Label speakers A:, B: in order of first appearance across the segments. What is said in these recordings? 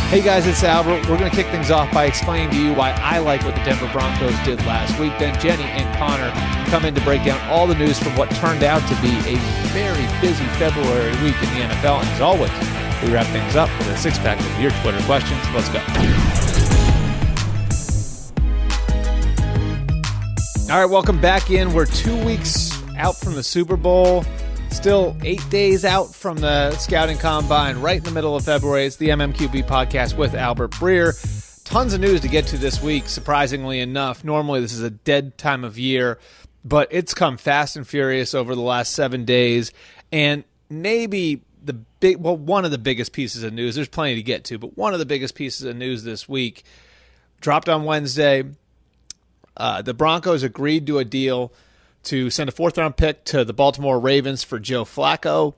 A: Hey guys, it's Albert. We're going to kick things off by explaining to you why I like what the Denver Broncos did last week. Then Jenny and Connor come in to break down all the news from what turned out to be a very busy February week in the NFL. And as always, we wrap things up with a six-pack of your Twitter questions. Let's go. All right, welcome back in. We're 2 weeks out from the Super Bowl. Still 8 days out from the Scouting Combine, right in the middle of February. It's the MMQB podcast with Albert Breer. Tons of news to get to this week, surprisingly enough. Normally, this is a dead time of year, but it's come fast and furious over the last 7 days. And maybe one of the biggest pieces of news, there's plenty to get to, but one of the biggest pieces of news this week dropped on Wednesday. The Broncos agreed to a deal to send a fourth-round pick to the Baltimore Ravens for Joe Flacco.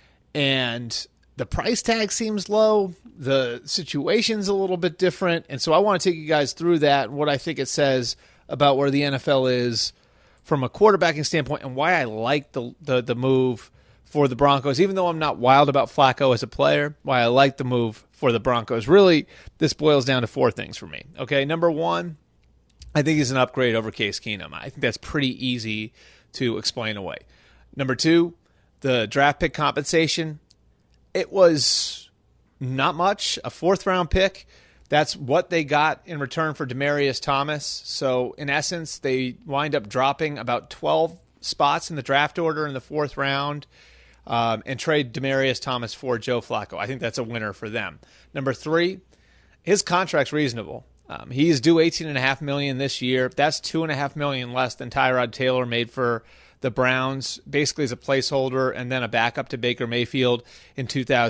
A: And the price tag seems low. The situation's a little bit different. And so I want to take you guys through that and what I think it says about where the NFL is from a quarterbacking standpoint and why I like the move for the Broncos, even though I'm not wild about Flacco as a player, why I like the move for the Broncos. Really, this boils down to four things for me. Okay, number one, I think he's an upgrade over Case Keenum. I think that's pretty easy to explain away. Number two, the draft pick compensation. It was not much, a fourth-round pick. That's what they got in return for Demaryius Thomas. So, in essence, they wind up dropping about 12 spots in the draft order in the fourth round and trade Demaryius Thomas for Joe Flacco. I think that's a winner for them. Number three, his contract's reasonable. He is due $18.5 million this year. That's $2.5 million less than Tyrod Taylor made for the Browns, basically as a placeholder and then a backup to Baker Mayfield in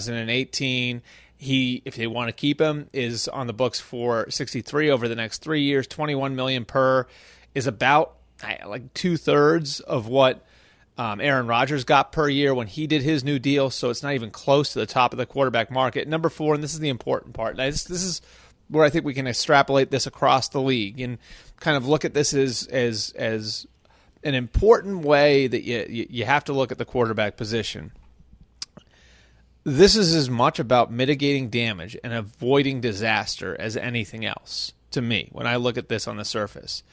A: 2018. He, if they want to keep him, is on the books for $63 over the next 3 years. $21 million per is about like 2/3 of what Aaron Rodgers got per year when he did his new deal. So it's not even close to the top of the quarterback market. Number four, and this is the important part. This is where I think we can extrapolate this across the league and kind of look at this as an important way that you have to look at the quarterback position. This is as much about mitigating damage and avoiding disaster as anything else to me when I look at this on the surface.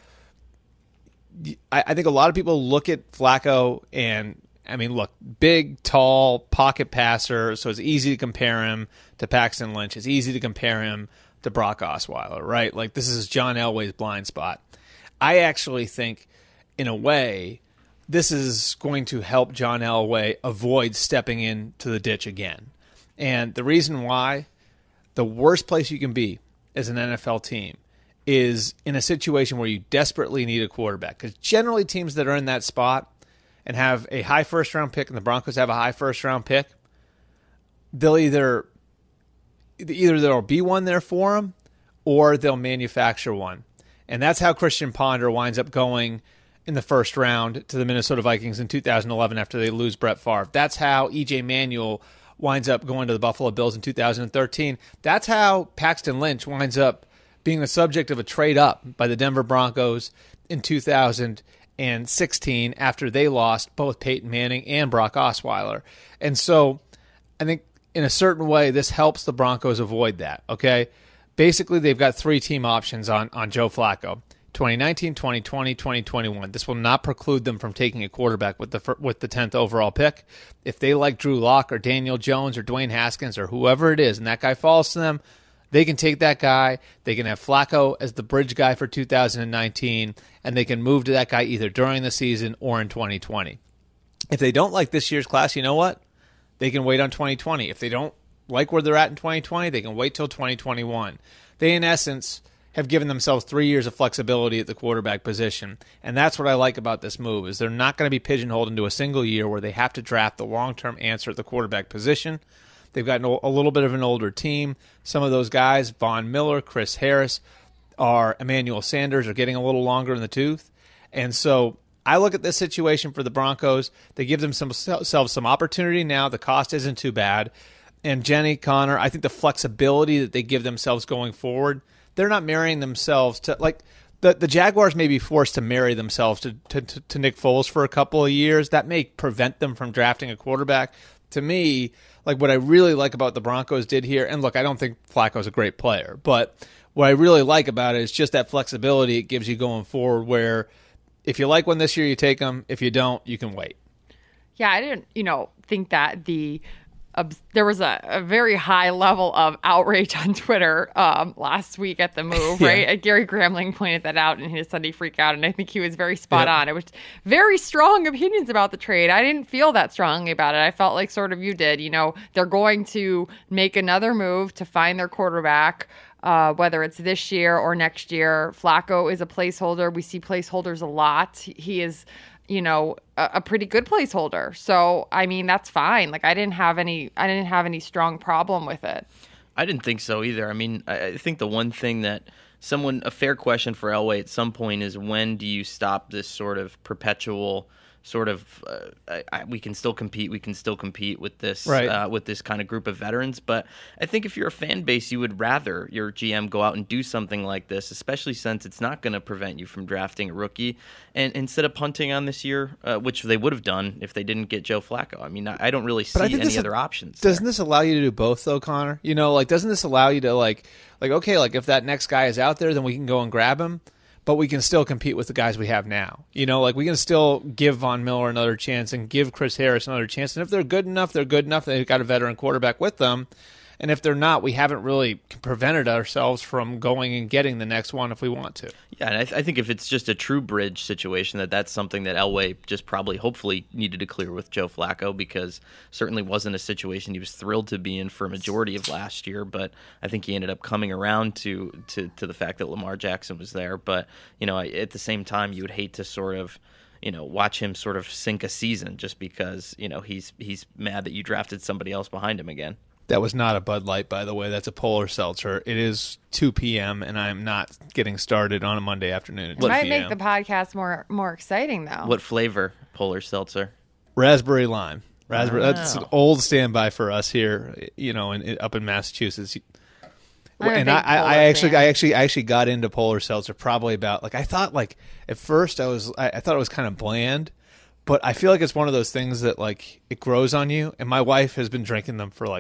A: I think a lot of people look at Flacco and, I mean, look, big, tall, pocket passer, so it's easy to compare him to Paxton Lynch. It's easy to compare him to Brock Osweiler, right? Like, this is John Elway's blind spot. I actually think, in a way, this is going to help John Elway avoid stepping into the ditch again. And the reason why, the worst place you can be as an NFL team is in a situation where you desperately need a quarterback. Because generally teams that are in that spot and have a high first-round pick, and the Broncos have a high first-round pick, they'll either there'll be one there for them or they'll manufacture one. And that's how Christian Ponder winds up going in the first round to the Minnesota Vikings in 2011 after they lose Brett Favre. That's how E.J. Manuel winds up going to the Buffalo Bills in 2013. That's how Paxton Lynch winds up being the subject of a trade up by the Denver Broncos in 2016 after they lost both Peyton Manning and Brock Osweiler. And so I think in a certain way, this helps the Broncos avoid that, okay? Basically, they've got three team options on Joe Flacco, 2019, 2020, 2021. This will not preclude them from taking a quarterback with the 10th overall pick. If they like Drew Lock or Daniel Jones or Dwayne Haskins or whoever it is, and that guy falls to them, they can take that guy. They can have Flacco as the bridge guy for 2019, and they can move to that guy either during the season or in 2020. If they don't like this year's class, you know what? They can wait on 2020. If they don't like where they're at in 2020, they can wait till 2021. They, in essence, have given themselves 3 years of flexibility at the quarterback position. And that's what I like about this move, is they're not going to be pigeonholed into a single year where they have to draft the long-term answer at the quarterback position. They've got a little bit of an older team. Some of those guys, Von Miller, Chris Harris, Emmanuel Sanders, are getting a little longer in the tooth. And so I look at this situation for the Broncos. They give themselves some opportunity now. The cost isn't too bad. And Jenny, Connor, I think the flexibility that they give themselves going forward, they're not marrying themselves to, like, the Jaguars may be forced to marry themselves to Nick Foles for a couple of years. That may prevent them from drafting a quarterback. To me, like what I really like about the Broncos did here, and look, I don't think Flacco's a great player, but what I really like about it is just that flexibility it gives you going forward where if you like one this year, you take them. If you don't, you can wait.
B: Yeah, I didn't, think that there was a very high level of outrage on Twitter last week at the move, right?
A: Yeah.
B: Gary Gramling pointed that out in his Sunday Freak Out, and I think he was very spot on. It was very strong opinions about the trade. I didn't feel that strongly about it. I felt like sort of you did. They're going to make another move to find their quarterback, whether it's this year or next year. Flacco is a placeholder. We see placeholders a lot. He is a pretty good placeholder. So, I mean, that's fine. Like, I didn't have any strong problem with it.
C: I didn't think so either. I mean, I think the one thing that a fair question for Elway at some point is when do you stop this sort of perpetual sort of we can still compete with this with this kind of group of veterans. But I think if you're a fan base, you would rather your GM go out and do something like this, especially since it's not going to prevent you from drafting a rookie. And instead of punting on this year, which they would have done if they didn't get Joe Flacco. I mean, I don't really see any other options.
A: Doesn't this allow you to do both though, Connor? Doesn't this allow you to like okay, like if that next guy is out there, then we can go and grab him. But we can still compete with the guys we have now. We can still give Von Miller another chance and give Chris Harris another chance. And if they're good enough, they're good enough. They've got a veteran quarterback with them. And if they're not, we haven't really prevented ourselves from going and getting the next one if we want to.
C: Yeah, and I think if it's just a true bridge situation, that's something that Elway just probably, hopefully, needed to clear with Joe Flacco, because certainly wasn't a situation he was thrilled to be in for a majority of last year. But I think he ended up coming around to the fact that Lamar Jackson was there. But at the same time, you would hate to sort of watch him sort of sink a season just because he's mad that you drafted somebody else behind him again.
A: That was not a Bud Light, by the way. That's a Polar Seltzer. It is 2 p.m., and I'm not getting started on a Monday afternoon at 2
B: p.m. It might
A: p.m.
B: make the podcast more exciting, though.
C: What flavor Polar Seltzer?
A: Raspberry lime. Raspberry. Wow. That's an old standby for us here, up in Massachusetts. And I actually got into Polar Seltzer probably about I thought at first I thought it was kind of bland. But I feel like it's one of those things that it grows on you. And my wife has been drinking them for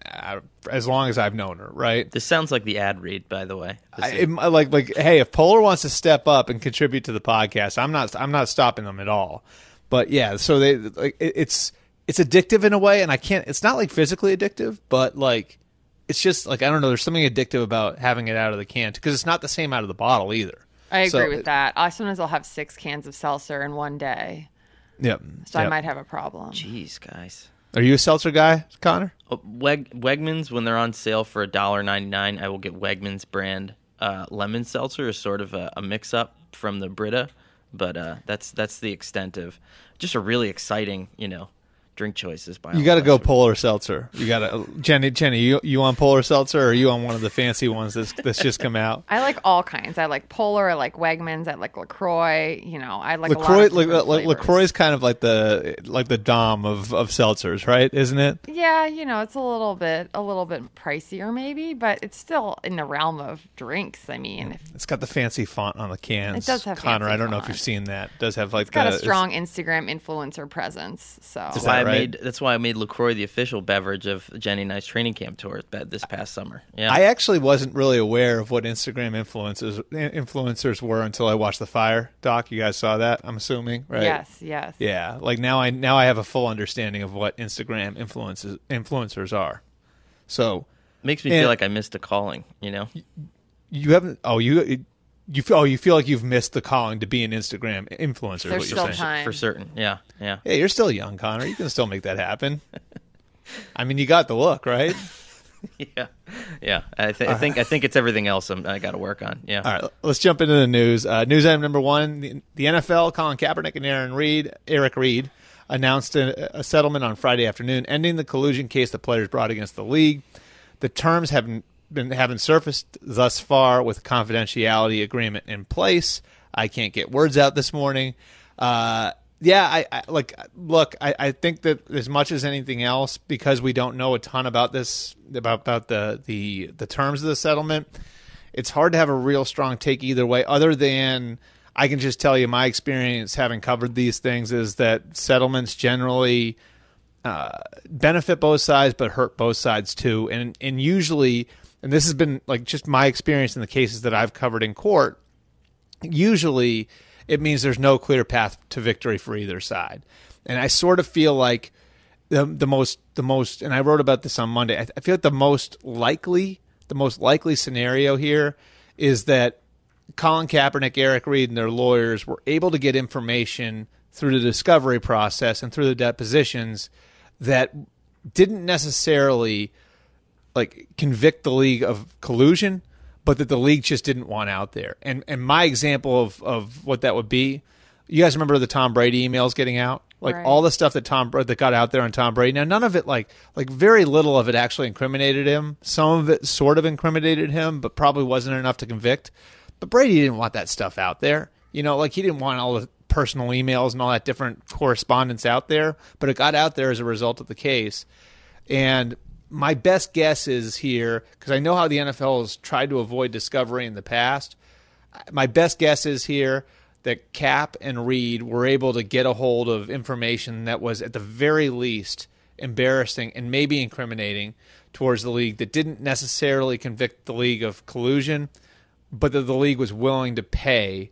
A: as long as I've known her, right?
C: This sounds like the ad read, by the way.
A: Hey, if Polar wants to step up and contribute to the podcast, I'm not stopping them at all. But yeah, so it's addictive in a way, and it's not physically addictive, but it's just I don't know, there's something addictive about having it out of the can because it's not the same out of the bottle either.
B: I agree with that. Sometimes I'll have 6 cans of seltzer in one day.
A: Yep.
B: So I might have a problem.
C: Jeez, guys.
A: Are you a seltzer guy, Connor?
C: Wegmans, when they're on sale for $1.99, I will get Wegmans brand lemon seltzer is sort of a mix-up from the Brita, but that's the extent of just a really exciting, drink choices.
A: You got to go Polar Seltzer. You got to Jenny. You on Polar Seltzer, or are you on one of the fancy ones that's just come out?
B: I like all kinds. I like Polar. I like Wegmans. I like LaCroix. I like
A: LaCroix.
B: A lot of
A: LaCroix is kind of like the Dom of seltzers, right? Isn't it?
B: Yeah, it's a little bit pricier maybe, but it's still in the realm of drinks. I mean,
A: it's got the fancy font on the cans.
B: It does have
A: Connor.
B: fancy
A: I don't know
B: font.
A: if you've seen that. It does have
B: it's got a strong Instagram influencer presence. So
C: that's why I made LaCroix the official beverage of Jenny and I's training camp tour this past summer. Yeah,
A: I actually wasn't really aware of what Instagram influencers were until I watched the Fire doc. You guys saw that, I'm assuming, right?
B: Yes.
A: Yeah, now I have a full understanding of what Instagram influencers are. So
C: makes me feel like I missed a calling.
A: You haven't. You feel like you've missed the calling to be an Instagram influencer.
B: There's
A: is what
B: still
A: you're saying.
B: time.
C: For certain. Yeah.
A: Yeah, you're still young, Connor. You can still make that happen. I mean, you got the look, right?
C: Yeah. I think it's everything else I got to work on. Yeah.
A: All right, let's jump into the news. News item number 1: the NFL, Colin Kaepernick and Eric Reed, announced a settlement on Friday afternoon, ending the collusion case the players brought against the league. The terms haven't surfaced thus far with a confidentiality agreement in place. I can't get words out this morning. I think that as much as anything else, because we don't know a ton about this, about the terms of the settlement, it's hard to have a real strong take either way, other than I can just tell you my experience having covered these things is that settlements generally benefit both sides, but hurt both sides too. And usually, and this has been like just my experience in the cases that I've covered in court, usually it means there's no clear path to victory for either side. And I sort of feel like the most, and I wrote about this on Monday. I feel like the most likely scenario here is that Colin Kaepernick, Eric Reed, and their lawyers were able to get information through the discovery process and through the depositions that didn't necessarily like convict the league of collusion, but that the league just didn't want out there. And my example of what that would be, you guys remember the Tom Brady emails getting out? Like
B: right.
A: all the stuff that got out there on Tom Brady. Now, none of it, like very little of it actually incriminated him. Some of it sort of incriminated him, but probably wasn't enough to convict. But Brady didn't want that stuff out there. You know, like he didn't want all the personal emails and all that different correspondence out there, but it got out there as a result of the case. And my best guess is here, because I know how the NFL has tried to avoid discovery in the past, my best guess is here that Cap and Reed were able to get a hold of information that was at the very least embarrassing and maybe incriminating towards the league that didn't necessarily convict the league of collusion, but that the league was willing to pay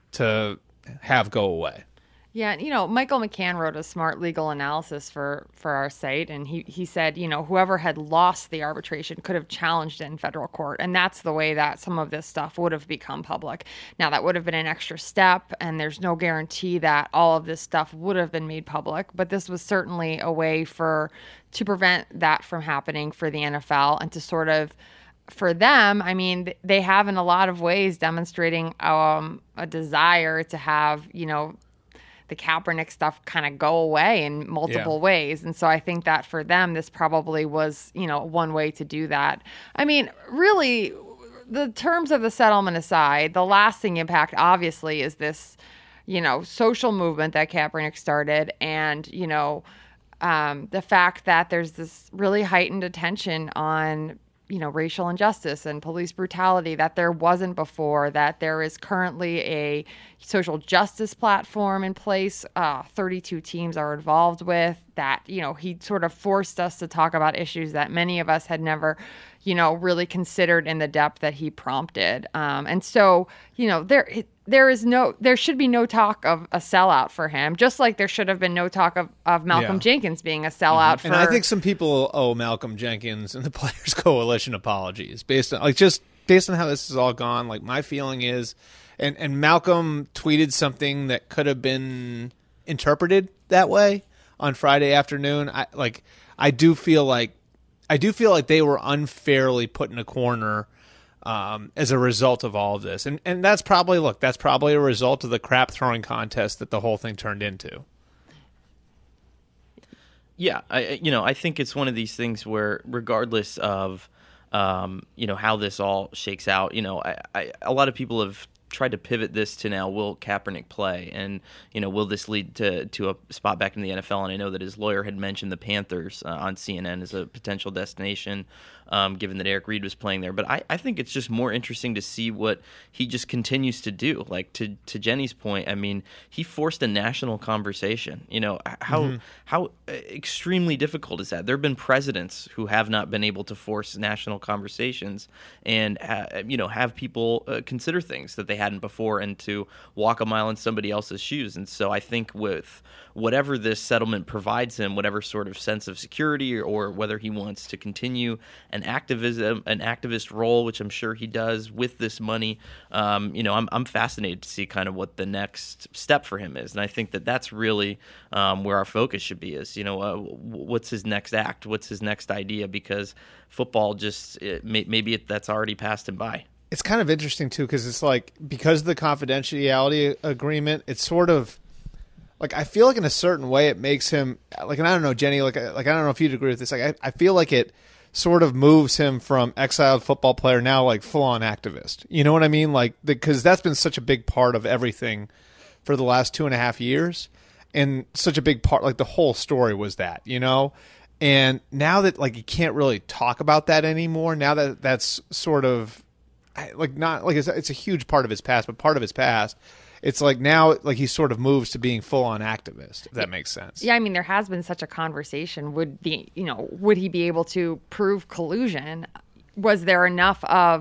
A: to have go away.
B: Yeah, you know, Michael McCann wrote a smart legal analysis for our site, and he said, you know, whoever had lost the arbitration could have challenged it in federal court, and that's the way that some of this stuff would have become public. Now, that would have been an extra step, and there's no guarantee that all of this stuff would have been made public, but this was certainly a way to prevent that from happening for the NFL and to sort of, for them, I mean, they have in a lot of ways demonstrating a desire to have, you know, the Kaepernick stuff kind of go away in multiple ways. And so I think that for them, this probably was, you know, one way to do that. I mean, really, the terms of the settlement aside, the lasting impact obviously is this, you know, social movement that Kaepernick started and, you know, the fact that there's this really heightened attention on, you know, racial injustice and police brutality that there wasn't before, that there is currently a social justice platform in place, 32 teams are involved with, that, you know, he sort of forced us to talk about issues that many of us had never, you know, really considered in the depth that he prompted. And so, you know, there should be no talk of a sellout for him, just like there should have been no talk of Malcolm Jenkins being a sellout.
A: And I think some people owe Malcolm Jenkins and the Players Coalition apologies based on how this has all gone. Like my feeling is, and Malcolm tweeted something that could have been interpreted that way on Friday afternoon. I do feel like they were unfairly put in a corner as a result of all of this. And that's probably a result of the crap throwing contest that the whole thing turned into.
C: Yeah, I think it's one of these things where regardless of, how this all shakes out, a lot of people have tried to pivot this to now, will Kaepernick play? And, will this lead to a spot back in the NFL? And I know that his lawyer had mentioned the Panthers on CNN as a potential destination, given that Eric Reed was playing there. But I think it's just more interesting to see what he just continues to do. Like, to Jenny's point, I mean, he forced a national conversation. How extremely difficult is that? There have been presidents who have not been able to force national conversations and, have people consider things that they hadn't before and to walk a mile in somebody else's shoes. And so I think with whatever this settlement provides him, whatever sort of sense of security or whether he wants to continue an activist role, which I'm sure he does with this money, I'm fascinated to see kind of what the next step for him is. And I think that that's really where our focus should be is, what's his next act? What's his next idea? Because football that's already passed him by.
A: It's kind of interesting, too, because it's like, because of the confidentiality agreement, it's sort of, like, I feel like in a certain way it makes him, like, and I don't know, Jenny, like I don't know if you'd agree with this, like, I feel like it sort of moves him from exiled football player now, like, full-on activist. You know what I mean? Like, because that's been such a big part of everything for the last 2.5 years, and such a big part, like, the whole story was that, And now that, like, you can't really talk about that anymore, now that that's sort of, like, not like it's a huge part of his past, but part of his past, it's like now like he sort of moves to being full on activist, if that makes sense.
B: Yeah, I mean, there has been such a conversation. Would he be able to prove collusion? Was there enough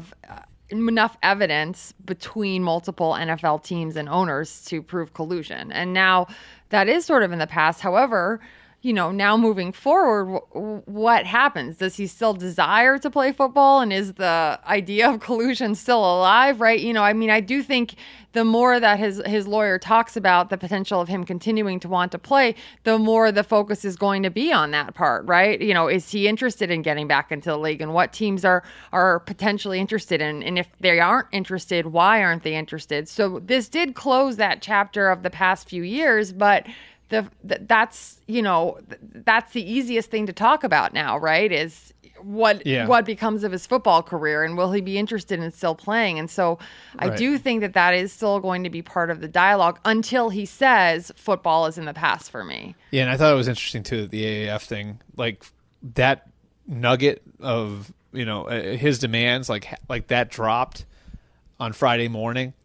B: evidence between multiple NFL teams and owners to prove collusion? And now that is sort of in the past. However, now moving forward, what happens? Does he still desire to play football? And is the idea of collusion still alive, right? I do think the more that his lawyer talks about the potential of him continuing to want to play, the more the focus is going to be on that part, right? Is he interested in getting back into the league, and what teams are potentially interested in? And if they aren't interested, why aren't they interested? So this did close that chapter of the past few years, but that's the easiest thing to talk about now, right? Is what becomes of his football career, and will he be interested in still playing? And so I do think that is still going to be part of the dialogue until he says football is in the past for me.
A: Yeah, and I thought it was interesting too, the AAF thing, like that nugget of his demands, like that dropped on Friday morning.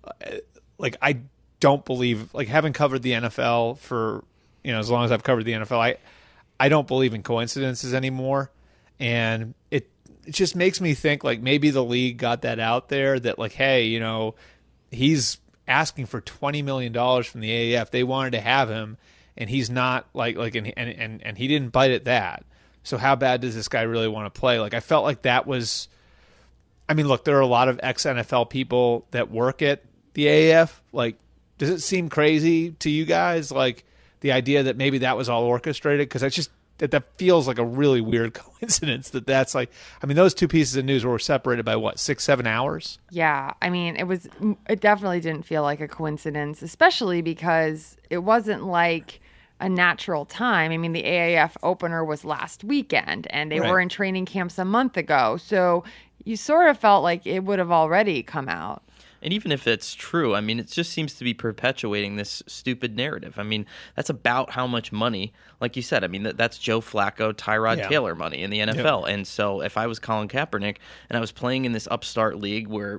A: Like I don't believe, like having covered the NFL for as long as I've covered the NFL, I don't believe in coincidences anymore, and it just makes me think like maybe the league got that out there that like, hey, he's asking for $20 million from the AAF. They wanted to have him, and he's not and he didn't bite at that. So how bad does this guy really want to play? Like I felt like that was, I mean, look, there are a lot of ex-NFL people that work at the AAF. Like, does it seem crazy to you guys, like the idea that maybe that was all orchestrated? Because that feels like a really weird coincidence that's like, I mean, those two pieces of news were separated by what, 6-7 hours?
B: Yeah, I mean, it definitely didn't feel like a coincidence, especially because it wasn't like a natural time. I mean, the AAF opener was last weekend, and they were in training camps a month ago, so you sort of felt like it would have already come out.
C: And even if it's true, I mean, it just seems to be perpetuating this stupid narrative. I mean, that's about how much money, like you said, I mean, that's Joe Flacco, Tyrod Taylor money in the NFL. Yep. And so if I was Colin Kaepernick and I was playing in this upstart league where,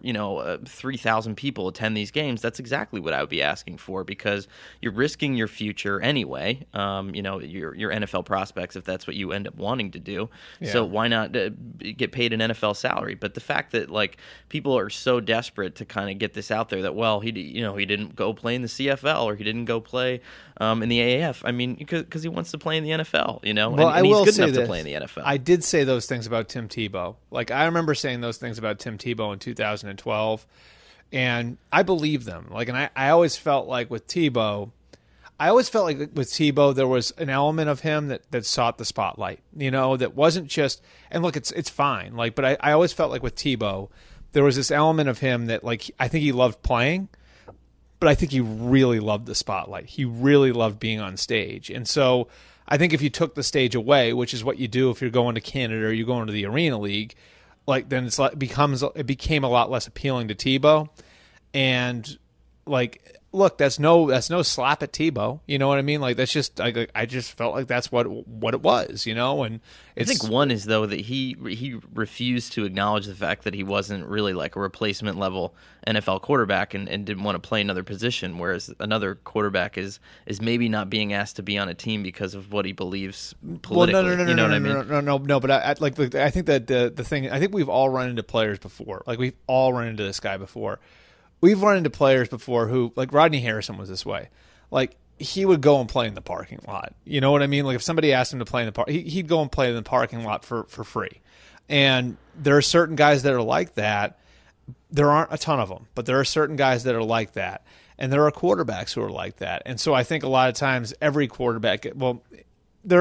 C: 3,000 people attend these games, that's exactly what I would be asking for, because you're risking your future anyway, your NFL prospects, if that's what you end up wanting to do. Yeah. So why not get paid an NFL salary? But the fact that, like, people are so desperate to kind of get this out there that, well, he didn't go play in the CFL or he didn't go play in the AAF. I mean, because he wants to play in the NFL,
A: Well,
C: and he's good enough to play in the NFL.
A: I did say those things about Tim Tebow. Like, I remember saying those things about Tim Tebow in 2012, and I believe them. Like, and I always felt like with Tebow, there was an element of him that sought the spotlight, that wasn't just, and look, it's fine. Like, but I always felt like with Tebow, there was this element of him that, like, I think he loved playing, but I think he really loved the spotlight. He really loved being on stage. And so I think if you took the stage away, which is what you do if you're going to Canada or you're going to the Arena League, like, then it became a lot less appealing to Tebow. And, like, look, that's no slap at Tebow. You know what I mean? Like, that's just, I just felt like that's what it was, and it's,
C: I think one is, though, that he refused to acknowledge the fact that he wasn't really like a replacement level NFL quarterback and didn't want to play another position, whereas another quarterback is maybe not being asked to be on a team because of what he believes politically.
A: Well, no,
C: you know what I mean?
A: No, but I think that the thing, I think we've all run into players before. Like, we've all run into this guy before. We've run into players before who, like, Rodney Harrison was this way. Like, he would go and play in the parking lot. You know what I mean? Like, if somebody asked him to play in the park, he'd go and play in the parking lot for free. And there are certain guys that are like that. There aren't a ton of them, but there are certain guys that are like that. And there are quarterbacks who are like that. And so I think a lot of times every quarterback, well, there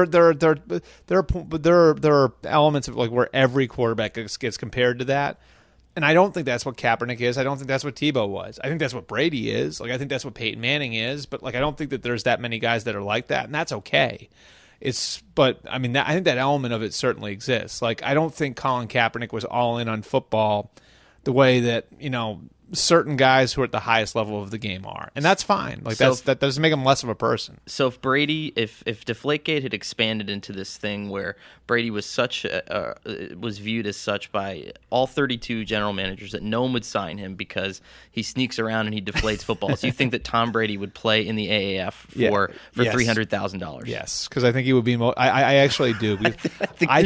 A: are elements of, like, where every quarterback gets compared to that. And I don't think that's what Kaepernick is. I don't think that's what Tebow was. I think that's what Brady is. Like, I think that's what Peyton Manning is. But, like, I don't think that there's that many guys that are like that, and that's okay. But I mean, I think that element of it certainly exists. Like, I don't think Colin Kaepernick was all in on football the way that certain guys who are at the highest level of the game are, and that's fine. Like that doesn't make him less of a person.
C: So if Brady, if Deflategate had expanded into this thing where Brady was was viewed as such by all 32 general managers that no one would sign him because he sneaks around and he deflates footballs, you think that Tom Brady would play in the AAF for $300,000?
A: Yes, because I think he would be. I actually do.
C: I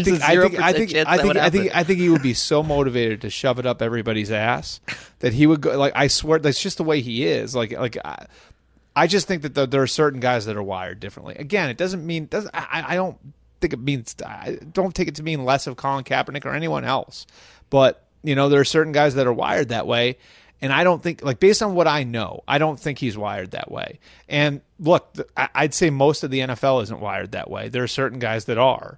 A: think he would be so motivated to shove it up everybody's ass that he would go. Like, I swear, that's just the way he is. I just think that there are certain guys that are wired differently. Again, it doesn't mean I don't think it means. I don't take it to mean less of Colin Kaepernick or anyone else. But there are certain guys that are wired that way, and I don't think, like, based on what I know, I don't think he's wired that way. And look, I'd say most of the NFL isn't wired that way. There are certain guys that are.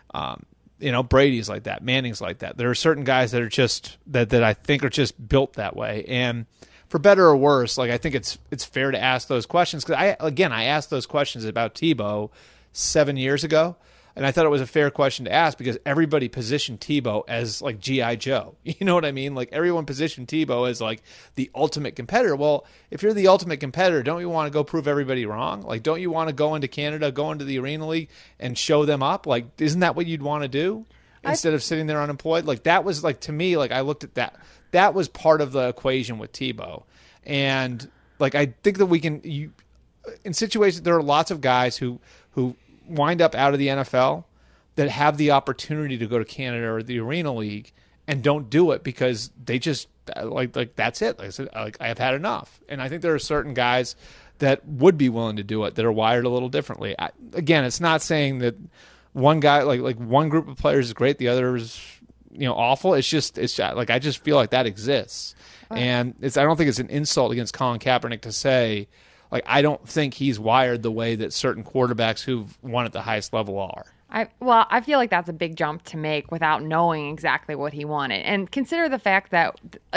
A: Brady's like that. Manning's like that. There are certain guys that are just that I think are just built that way. And for better or worse, like, I think it's fair to ask those questions, because I asked those questions about Tebow 7 years ago, and I thought it was a fair question to ask because everybody positioned Tebow as like G.I. Joe. You know what I mean? Like, everyone positioned Tebow as like the ultimate competitor. Well, if you're the ultimate competitor, don't you want to go prove everybody wrong? Like, don't you want to go into Canada, go into the Arena League and show them up? Like, isn't that what you'd want to do instead of sitting there unemployed? Like, that was, like, to me, like, I looked at that. That was part of the equation with Tebow. And like, I think that we can, in situations, there are lots of guys who wind up out of the NFL that have the opportunity to go to Canada or the Arena League and don't do it because they just like that's it. Like I said, I have had enough. And I think there are certain guys that would be willing to do it that are wired a little differently. Again, it's not saying that one guy, like one group of players is great, the other is awful. It's like, I just feel like that exists. And I don't think it's an insult against Colin Kaepernick to say, like, I don't think he's wired the way that certain quarterbacks who've won at the highest level are.
B: I feel like that's a big jump to make without knowing exactly what he wanted. And consider the fact that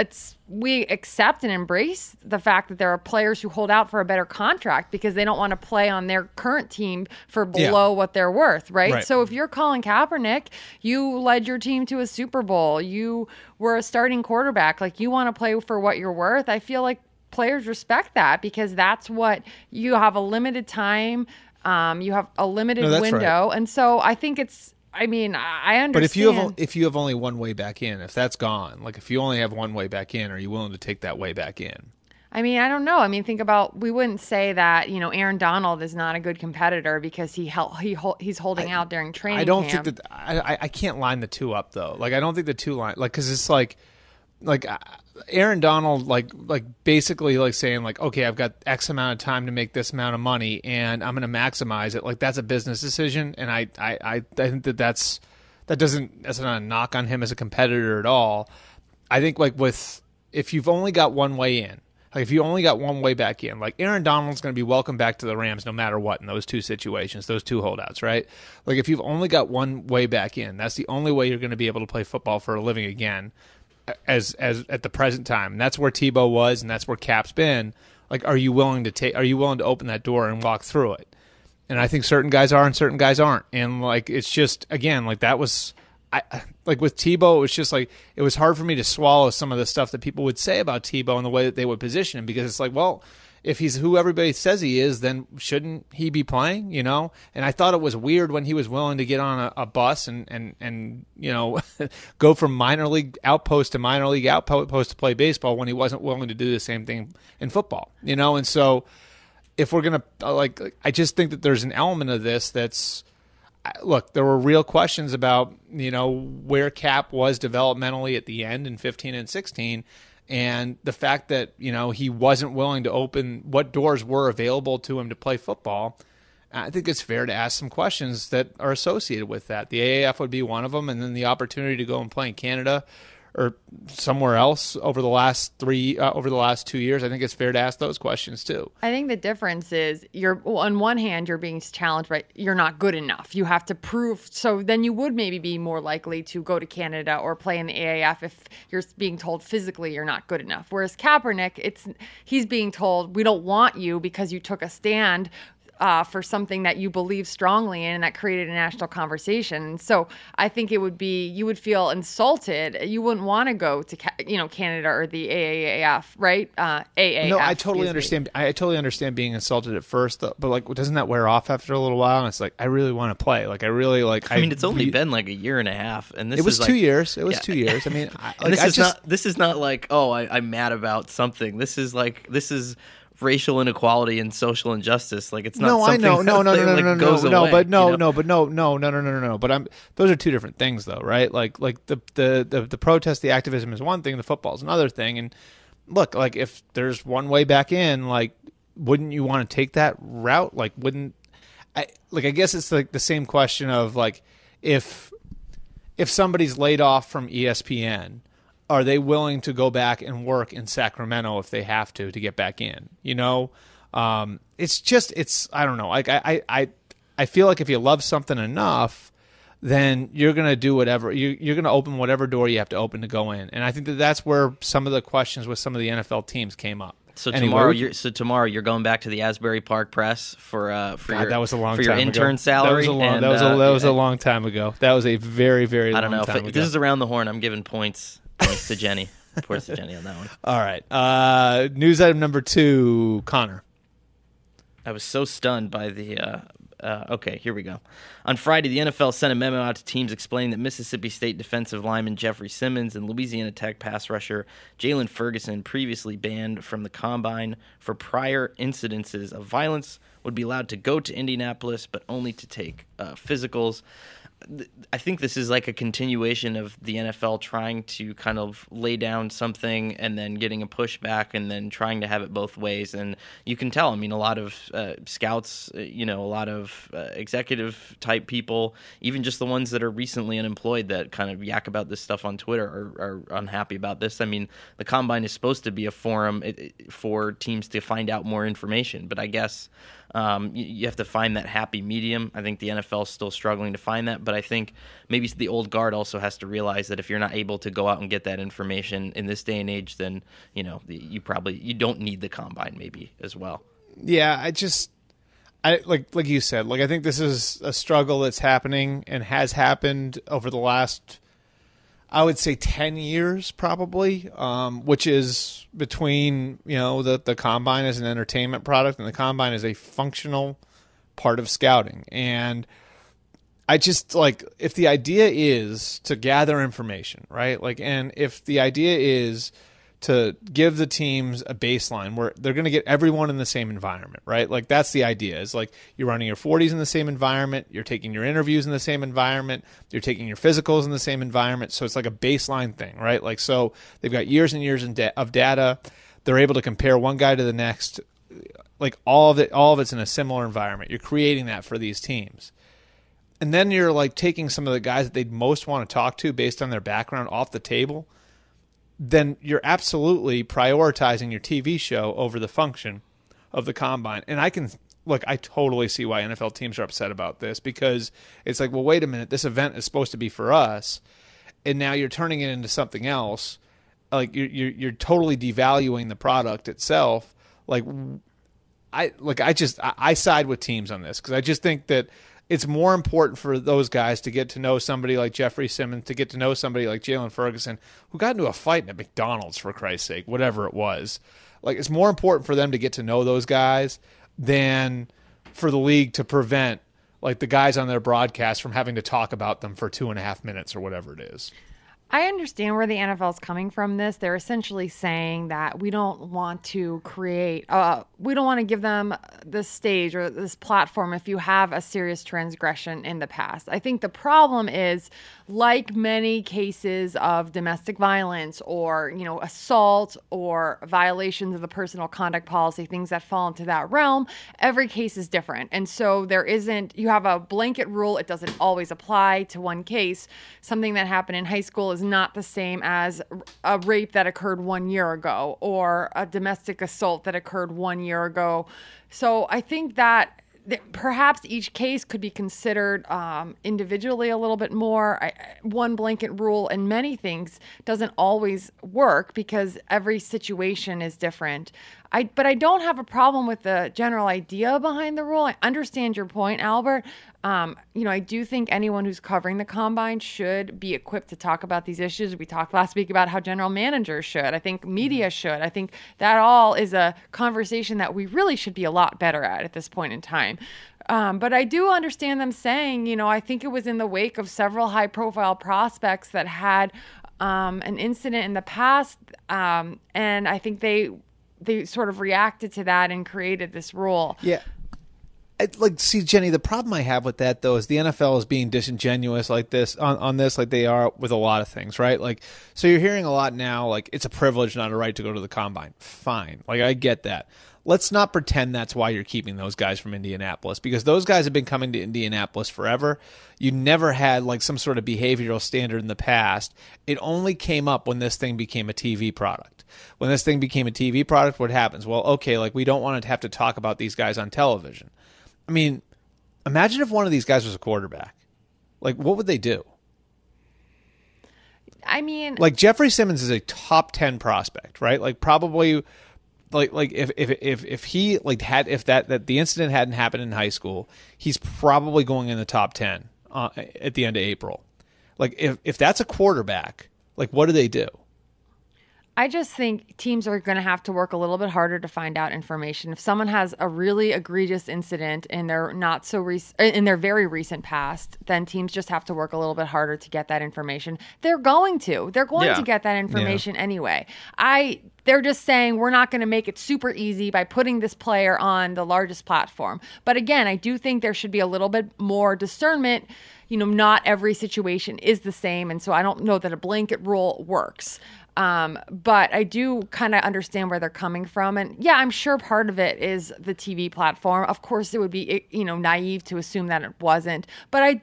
B: we accept and embrace the fact that there are players who hold out for a better contract because they don't want to play on their current team for below what they're worth, right? So if you're Colin Kaepernick, you led your team to a Super Bowl, you were a starting quarterback, like, you want to play for what you're worth. I feel like players respect that because that's what you have, a limited time. You have a limited window. Right. And so I think I understand.
A: But if you have only one way back in, if that's gone, like, if you only have one way back in, are you willing to take that way back in?
B: I don't know. Think about, we wouldn't say that, Aaron Donald is not a good competitor because he's holding out during training camp.
A: I don't think that, I can't line the two up though. Like, I don't think the two line, like, cause it's like Aaron Donald, like basically like saying, like, okay, I've got X amount of time to make this amount of money and I'm going to maximize it. Like, that's a business decision. And I think that's not a knock on him as a competitor at all. I think, like, if you've only got one way in, like, if you only got one way back in, like, Aaron Donald's going to be welcome back to the Rams no matter what in those two situations, those two holdouts, right? Like, if you've only got one way back in, that's the only way you're going to be able to play football for a living again. As at the present time, and that's where Tebow was, and that's where Cap's been. Like, are you willing to open that door and walk through it? And I think certain guys are, and certain guys aren't. And like, it's just, again, like, that was, like with Tebow, it was just like, it was hard for me to swallow some of the stuff that people would say about Tebow and the way that they would position him, because it's like, well, if he's who everybody says he is, then shouldn't he be playing, And I thought it was weird when he was willing to get on a bus and go from minor league outpost to minor league outpost to play baseball when he wasn't willing to do the same thing in football, And so if we're going to, I just think that there's an element of this that's, look, there were real questions about, where Cap was developmentally at the end in 15 and 16. And the fact that, he wasn't willing to open what doors were available to him to play football, I think it's fair to ask some questions that are associated with that. The AAF would be one of them, and then the opportunity to go and play in Canada or somewhere else over the last 2 years, I think it's fair to ask those questions too.
B: I think the difference is on one hand, you're being challenged, but you're not good enough. You have to prove. So then you would maybe be more likely to go to Canada or play in the AAF if you're being told physically you're not good enough. Whereas Kaepernick, he's being told, we don't want you because you took a stand for something that you believe strongly in and that created a national conversation. And so I think you would feel insulted. You wouldn't want to go to, Canada or the AAAF, right? AAF.
A: No, I totally understand. I totally understand being insulted at first, though, but like, doesn't that wear off after a little while? And it's like, I really want to play. Like, I really like.
C: I mean, it's only been like a year and a half, and this
A: it was
C: is
A: 2
C: like,
A: years. It was 2 years. I mean,
C: this is not like, oh, I'm mad about something. This is racial inequality and social injustice. Like, it's not.
A: No, I know. No,
C: goes away,
A: but no. But those are two different things, though, right? Like the protest, the activism is one thing. The football is another thing. And look, like, if there's one way back in, like, wouldn't you want to take that route? Like, I guess it's like the same question of like, if somebody's laid off from ESPN, are they willing to go back and work in Sacramento if they have to get back in? It's I don't know. Like, I feel like if you love something enough, then you're going to do whatever. You're going to open whatever door you have to open to go in. And I think that's where some of the questions with some of the NFL teams came up.
C: So tomorrow, you're going back to the Asbury Park Press for your intern salary.
A: That was a long time ago. That was a very, very long time ago. I don't know if
C: this is around the horn. I'm giving points to Jenny. Points to Jenny on that one.
A: All right. News item number 2, Connor.
C: I was so stunned by the. Okay, here we go. On Friday, the NFL sent a memo out to teams explaining that Mississippi State defensive lineman Jeffrey Simmons and Louisiana Tech pass rusher Jalen Ferguson, previously banned from the Combine for prior incidences of violence, would be allowed to go to Indianapolis, but only to take physicals. I think this is like a continuation of the NFL trying to kind of lay down something and then getting a pushback and then trying to have it both ways. And you can tell, I mean, a lot of scouts, a lot of executive type people, even just the ones that are recently unemployed that kind of yak about this stuff on Twitter are unhappy about this. I mean, the Combine is supposed to be a forum for teams to find out more information, but I guess you have to find that happy medium. I think the NFL is still struggling to find that, but I think maybe the old guard also has to realize that if you're not able to go out and get that information in this day and age, then you don't need the Combine maybe as well.
A: Yeah, I like you said, like, I think this is a struggle that's happening and has happened over the last, I would say, 10 years probably, which is between, the Combine as an entertainment product and the Combine as a functional part of scouting. And I just, like, if the idea is to gather information, right? Like, and if the idea is to give the teams a baseline where they're going to get everyone in the same environment, right? Like, that's the idea. Is like, you're running your 40s in the same environment, you're taking your interviews in the same environment, you're taking your physicals in the same environment. So it's like a baseline thing, right? Like, so they've got years and years of data. They're able to compare one guy to the next. Like, all of it's in a similar environment. You're creating that for these teams. And then you're like taking some of the guys that they'd most want to talk to based on their background off the table. Then you're absolutely prioritizing your TV show over the function of the Combine. And I totally see why NFL teams are upset about this, because it's like, well, wait a minute, this event is supposed to be for us, and now you're turning it into something else. Like, you're totally devaluing the product itself. I side with teams on this, because I just think that it's more important for those guys to get to know somebody like Jeffrey Simmons, to get to know somebody like Jalen Ferguson, who got into a fight at McDonald's, for Christ's sake, whatever it was. Like, it's more important for them to get to know those guys than for the league to prevent, like, the guys on their broadcast from having to talk about them for 2.5 minutes or whatever it is.
B: I understand where the NFL is coming from this. They're essentially saying that we don't want to we don't want to give them this stage or this platform if you have a serious transgression in the past. I think the problem is, like many cases of domestic violence or, assault or violations of the personal conduct policy, things that fall into that realm, every case is different. And so you have a blanket rule. It doesn't always apply to one case. Something that happened in high school is not the same as a rape that occurred 1 year ago or a domestic assault that occurred 1 year ago. So I think that perhaps each case could be considered individually a little bit more. One blanket rule in many things doesn't always work because every situation is different. But I don't have a problem with the general idea behind the rule. I understand your point, Albert. I do think anyone who's covering the combine should be equipped to talk about these issues. We talked last week about how general managers should. I think media should. I think that all is a conversation that we really should be a lot better at this point in time. But I do understand them saying, I think it was in the wake of several high-profile prospects that had an incident in the past, and I think they sort of reacted to that and created this rule.
A: Yeah. See, Jenny, the problem I have with that, though, is the NFL is being disingenuous like this on this, like they are with a lot of things, right? Like, so you're hearing a lot now, like, it's a privilege, not a right to go to the combine. Fine. Like, I get that. Let's not pretend that's why you're keeping those guys from Indianapolis, because those guys have been coming to Indianapolis forever. You never had like some sort of behavioral standard in the past. It only came up when this thing became a TV product. When this thing became a TV product, what happens? Well, okay, like we don't want to have to talk about these guys on television. I mean, imagine if one of these guys was a quarterback. Like, what would they do?
B: I mean,
A: like Jeffrey Simmons is a top 10 prospect, right? Like probably like if he like had if that the incident hadn't happened in high school, he's probably going in the top 10 at the end of April. Like if that's a quarterback, like what do they do?
B: I just think teams are going to have to work a little bit harder to find out information. If someone has a really egregious incident in their in their very recent past, then teams just have to work a little bit harder to get that information. They're going to get that information anyway. They're just saying we're not going to make it super easy by putting this player on the largest platform. But again, I do think there should be a little bit more discernment. Not every situation is the same, and so I don't know that a blanket rule works. But I do kind of understand where they're coming from. And yeah, I'm sure part of it is the TV platform. Of course, it would be, naive to assume that it wasn't. But I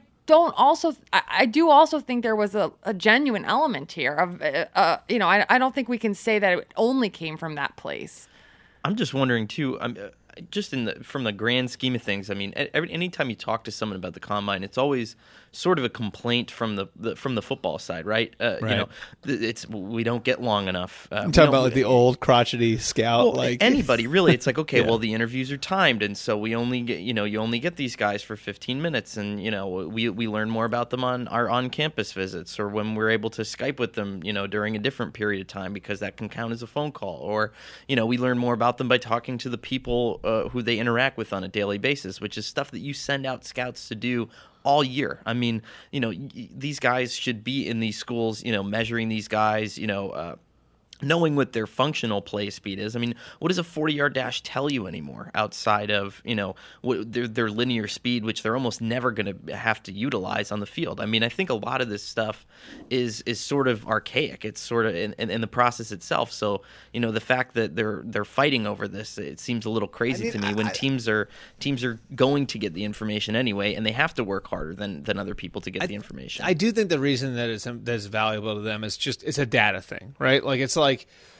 B: do also think there was a genuine element here of, I don't think we can say that it only came from that place.
C: I'm just wondering too, just from the grand scheme of things, I mean, anytime you talk to someone about the combine, it's always sort of a complaint from the football side, right?
A: Right.
C: We don't get long enough.
A: I'm talking about like the old crotchety scout,
C: well,
A: like
C: anybody really. It's like, okay,
A: Yeah.
C: well, the interviews are timed, and so we only get you only get these guys for 15 minutes, and we learn more about them on our on-campus visits or when we're able to Skype with them, during a different period of time because that can count as a phone call, or we learn more about them by talking to the people who they interact with on a daily basis, which is stuff that you send out scouts to do all year. I mean, these guys should be in these schools, measuring these guys, knowing what their functional play speed is. I mean, what does a 40-yard dash tell you anymore outside of, their linear speed, which they're almost never going to have to utilize on the field? I mean, I think a lot of this stuff is sort of archaic. It's sort of in the process itself. So, the fact that they're fighting over this, it seems a little crazy to me when teams are going to get the information anyway, and they have to work harder than other people to get the information.
A: I do think the reason that it's valuable to them is just it's a data thing, right? Like it's like,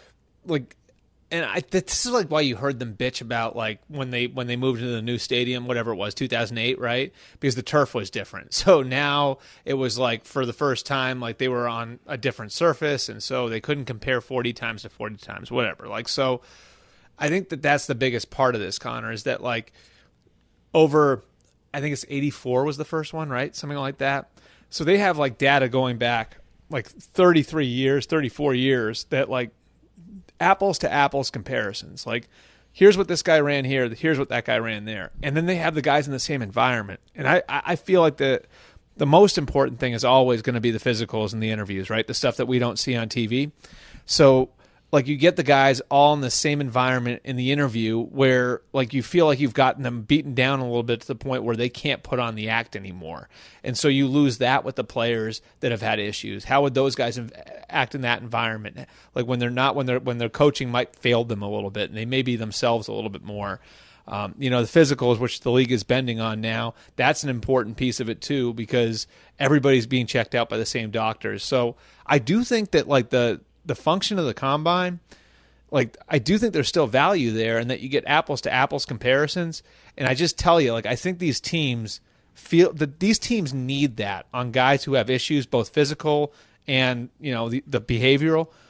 A: and this is like why you heard them bitch about like when they moved into the new stadium, whatever it was, 2008, right? Because the turf was different. So now it was like for the first time, like they were on a different surface, and so they couldn't compare 40 times to 40 times, whatever. Like, so I think that's the biggest part of this, Connor, is that like over, I think it's 84 was the first one, right? Something like that. So they have like data going back like 33 years, 34 years that like apples to apples comparisons. Like here's what this guy ran here, here's what that guy ran there. And then they have the guys in the same environment. And I feel like the most important thing is always going to be the physicals and the interviews, right? The stuff that we don't see on TV. So like you get the guys all in the same environment in the interview where like you feel like you've gotten them beaten down a little bit to the point where they can't put on the act anymore. And so you lose that with the players that have had issues. How would those guys act in that environment? Like when their coaching might fail them a little bit and they may be themselves a little bit more. The physicals, which the league is bending on now, that's an important piece of it too, because everybody's being checked out by the same doctors. So I do think that like the function of the combine, like I do think there's still value there and that you get apples to apples comparisons. And I just tell you, like, I think these teams feel that these teams need that on guys who have issues, both physical and, the behavioral.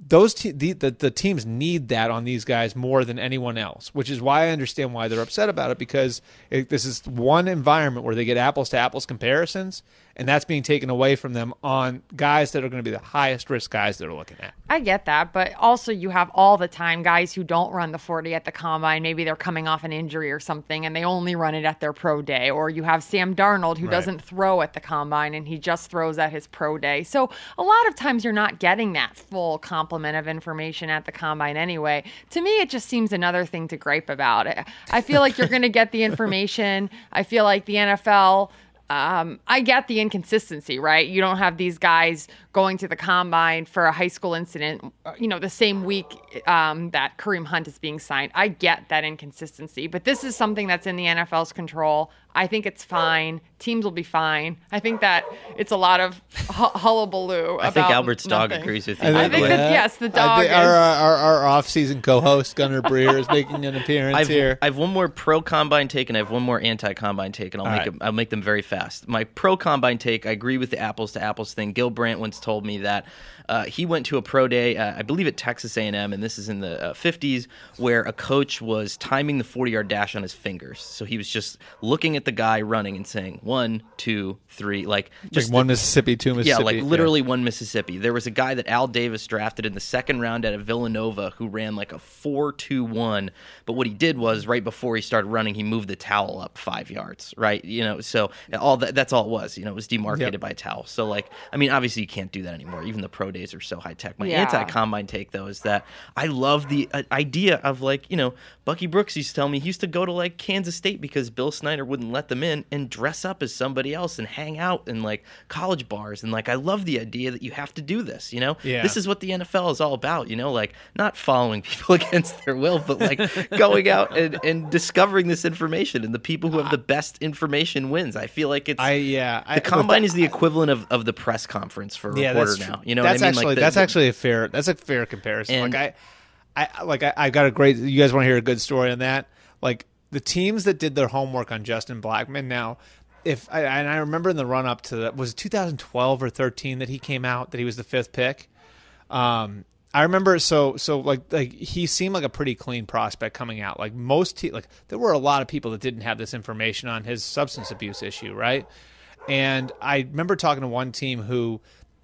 A: the teams need that on these guys more than anyone else, which is why I understand why they're upset about it, because this is one environment where they get apples to apples comparisons, and that's being taken away from them on guys that are going to be the highest risk guys they're looking at.
B: I get that, but also you have all the time guys who don't run the 40 at the combine. Maybe they're coming off an injury or something, and they only run it at their pro day. Or you have Sam Darnold who doesn't throw at the combine, and he just throws at his pro day. So a lot of times you're not getting that full complement of information at the combine anyway. To me, it just seems another thing to gripe about. I feel like you're going to get the information. I feel like the NFL... I get the inconsistency, right? You don't have these guys going to the combine for a high school incident, the same week that Kareem Hunt is being signed. I get that inconsistency, but this is something that's in the NFL's control. I think it's fine. Teams will be fine. I think that it's a lot of hullabaloo.
C: I think Albert's dog agrees with you.
B: I think that, yes, the dog is.
A: Our off-season co-host, Gunnar Breer, is making an appearance here.
C: I have one more pro-combine take, and I have one more anti-combine take, and I'll make them very fast. My pro-combine take, I agree with the apples-to-apples thing. Gil Brandt once told me that he went to a pro day, I believe at Texas A&M, and this is in the 50s, where a coach was timing the 40-yard dash on his fingers. So he was just looking at the guy running and saying 1, 2, 3, just
A: one Mississippi, 2 Mississippi.
C: Yeah, literally one Mississippi. There was a guy that Al Davis drafted in the second round out of Villanova who ran like a 4.21, but what he did was right before he started running, he moved the towel up 5 yards, right? So all that's all it was. It was demarcated by a towel. So obviously you can't do that anymore. Even the pro days are so high tech. My anti-combine take though is that I love the idea of Bucky Brooks used to tell me he used to go to Kansas State because Bill Snyder wouldn't let them in and dress up as somebody else and hang out in college bars, and I love the idea that you have to do this. This is what the NFL is all about. Not following people against their will, but going out and discovering this information, and the people who have the best information wins. I feel like it's the combine is the equivalent of the press conference for a reporter now. You know what I mean?
A: That's actually a fair comparison. And I got a great. You guys want to hear a good story on that? The teams that did their homework on Justin Blackmon. Now, I remember in the run up to that, was it 2012 or 13 that he came out that he was the 5th pick. I remember so he seemed like a pretty clean prospect coming out. There were a lot of people that didn't have this information on his substance abuse issue, right? And I remember talking to one team who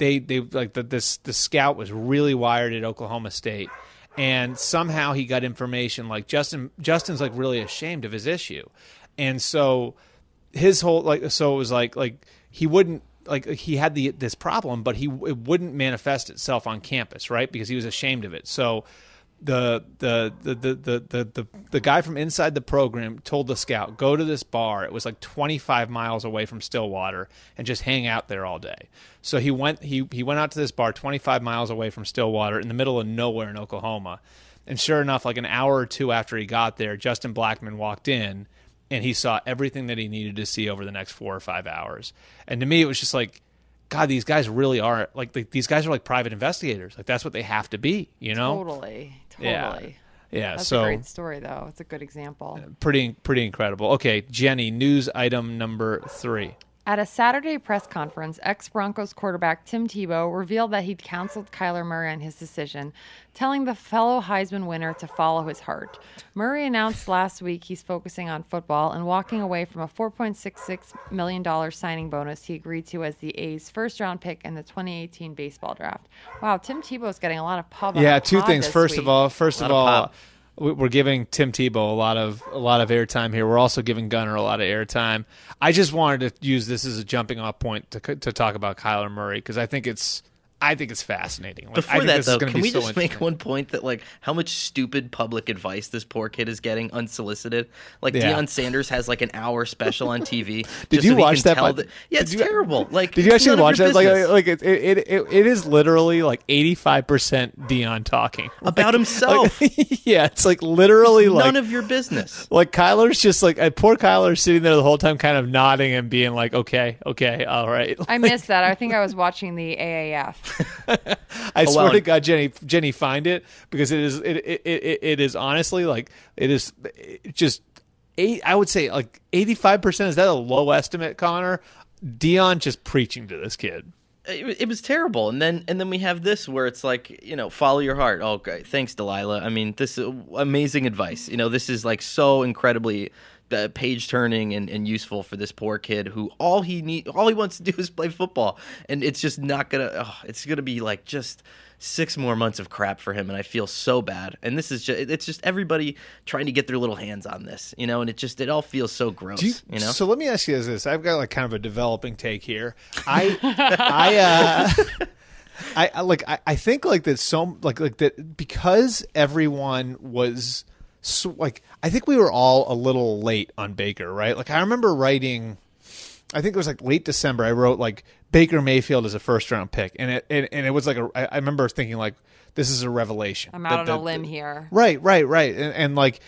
A: the scout was really wired at Oklahoma State. And somehow he got information Justin's really ashamed of his issue. And so his whole so it was he wouldn't he had this problem, but it wouldn't manifest itself on campus, right? Because he was ashamed of it. So the guy from inside the program told the scout, go to this bar. It was 25 miles away from Stillwater, and just hang out there all day. So he went out to this bar 25 miles away from Stillwater in the middle of nowhere in Oklahoma. And sure enough, an hour or two after he got there, Justin Blackmon walked in, and he saw everything that he needed to see over the next 4 or 5 hours. And to me, it was just God, these guys really are these guys are private investigators. That's what they have to be,
B: Totally.
A: Yeah.
B: That's a great story, though. It's a good example.
A: Pretty incredible. Okay, Jenny, news item number 3.
B: At a Saturday press conference, ex-Broncos quarterback Tim Tebow revealed that he'd counseled Kyler Murray on his decision, telling the fellow Heisman winner to follow his heart. Murray announced last week he's focusing on football and walking away from a $4.66 million signing bonus he agreed to as the A's first-round pick in the 2018 baseball draft. Wow, Tim Tebow's getting a lot of pub on the
A: two
B: pod
A: things.
B: this
A: First
B: week.
A: of all, we're giving Tim Tebow a lot of airtime here. We're also giving Gunnar a lot of airtime. I just wanted to use this as a jumping off point to talk about Kyler Murray, because I think it's fascinating.
C: Before that, though, can we just make one point that how much stupid public advice this poor kid is getting unsolicited? Deion Sanders has an hour special on TV.
A: Did you watch that?
C: It's terrible.
A: Did you actually watch that? It is literally 85% Deion talking
C: about himself.
A: Yeah, it's literally
C: none of your business.
A: Kyler's just poor Kyler's sitting there the whole time, kind of nodding and being okay, all right.
B: I missed that. I think I was watching the AAF.
A: I swear to God, Jenny, find it, because it is honestly it is just I would say 85%. Is that a low estimate, Connor? Deion just preaching to this kid.
C: It was terrible, and then we have this where it's like, follow your heart. Oh, okay, thanks, Delilah. I mean, this is amazing advice. This is like so incredibly page turning and useful for this poor kid who all he wants to do is play football, and it's just not gonna. It's gonna be like just 6 more months of crap for him, and I feel so bad. And this is it's just everybody trying to get their little hands on this, and it all feels so gross.
A: So let me ask you this: I've got like kind of a developing take here. I think like that that because everyone was so, like, I think we were all a little late on Baker, right? Like I remember writing, I think it was like late December. I wrote like Baker Mayfield is a first round pick, and it was like I remember thinking like this is a revelation.
B: I'm out on a limb here.
A: Right, and like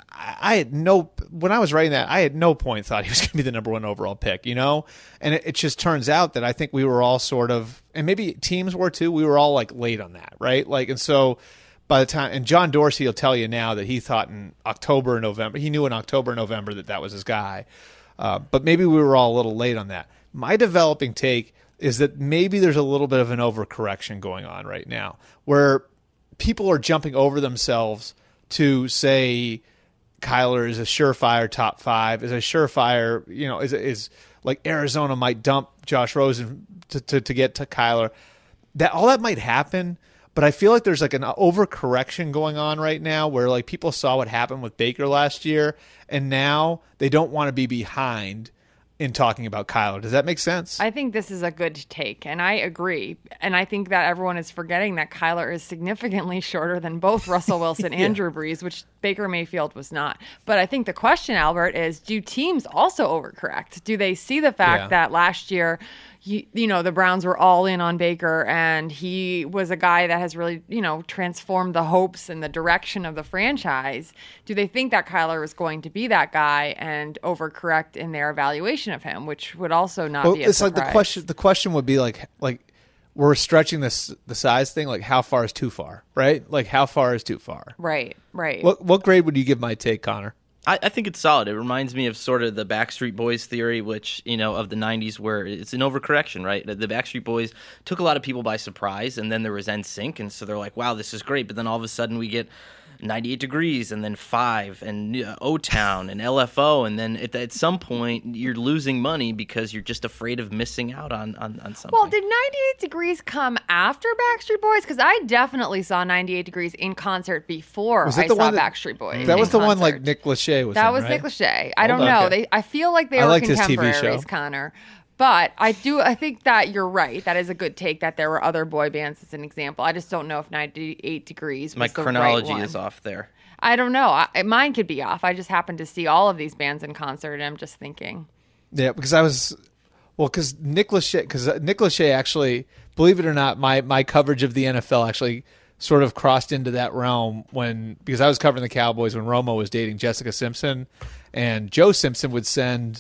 A: I had when I was writing that, I had no point thought he was going to be the number 1 overall pick, and it just turns out that I think we were all sort of, and maybe teams were too. We were all like late on that, right? Like, and so by the time, and John Dorsey will tell you now that he thought in October and November, he knew in October and November that was his guy. But maybe we were all a little late on that. My developing take is that maybe there's a little bit of an overcorrection going on right now where people are jumping over themselves to say Kyler is a surefire top 5, is a surefire, is like Arizona might dump Josh Rosen to get to Kyler. That all that might happen, but I feel like there's like an overcorrection going on right now where like people saw what happened with Baker last year, and now they don't want to be behind in talking about Kyler. Does that make sense?
B: I think this is a good take, and I agree. And I think that everyone is forgetting that Kyler is significantly shorter than both Russell Wilson and Drew Brees, which Baker Mayfield was not. But I think the question, Albert, is do teams also overcorrect? Do they see the fact that last year, the Browns were all in on Baker, and he was a guy that has really, transformed the hopes and the direction of the franchise? Do they think that Kyler is going to be that guy and overcorrect in their evaluation of him, which would also not be a
A: it's
B: surprise?
A: Like the question would be like we're stretching the size thing. Like how far is too far, right? Like how far is too far?
B: Right.
A: What grade would you give my take, Connor?
C: I think it's solid. It reminds me of sort of the Backstreet Boys theory, which, of the 90s, where it's an overcorrection, right? The Backstreet Boys took a lot of people by surprise, and then there was NSYNC, and so they're like, wow, this is great. But then all of a sudden we get 98 Degrees, and then 5, and O-Town, and LFO, and then at some point you're losing money because you're just afraid of missing out on something.
B: Well, did 98 Degrees come after Backstreet Boys? Because I definitely saw 98 Degrees in concert before I saw Backstreet Boys.
A: That was the one like Nick Lachey was in,
B: That was
A: right?
B: Nick Lachey. I don't know. I feel like they were contemporaries, Connor. But I think that you're right. That is a good take that there were other boy bands as an example. I just don't know if 98 Degrees was
C: my
B: the
C: chronology
B: right one.
C: is off there.
B: I don't know. Mine could be off. I just happened to see all of these bands in concert, and I'm just thinking.
A: Yeah, because Nick Lachey actually, believe it or not, my coverage of the NFL actually sort of crossed into that realm because I was covering the Cowboys when Romo was dating Jessica Simpson, and Joe Simpson would send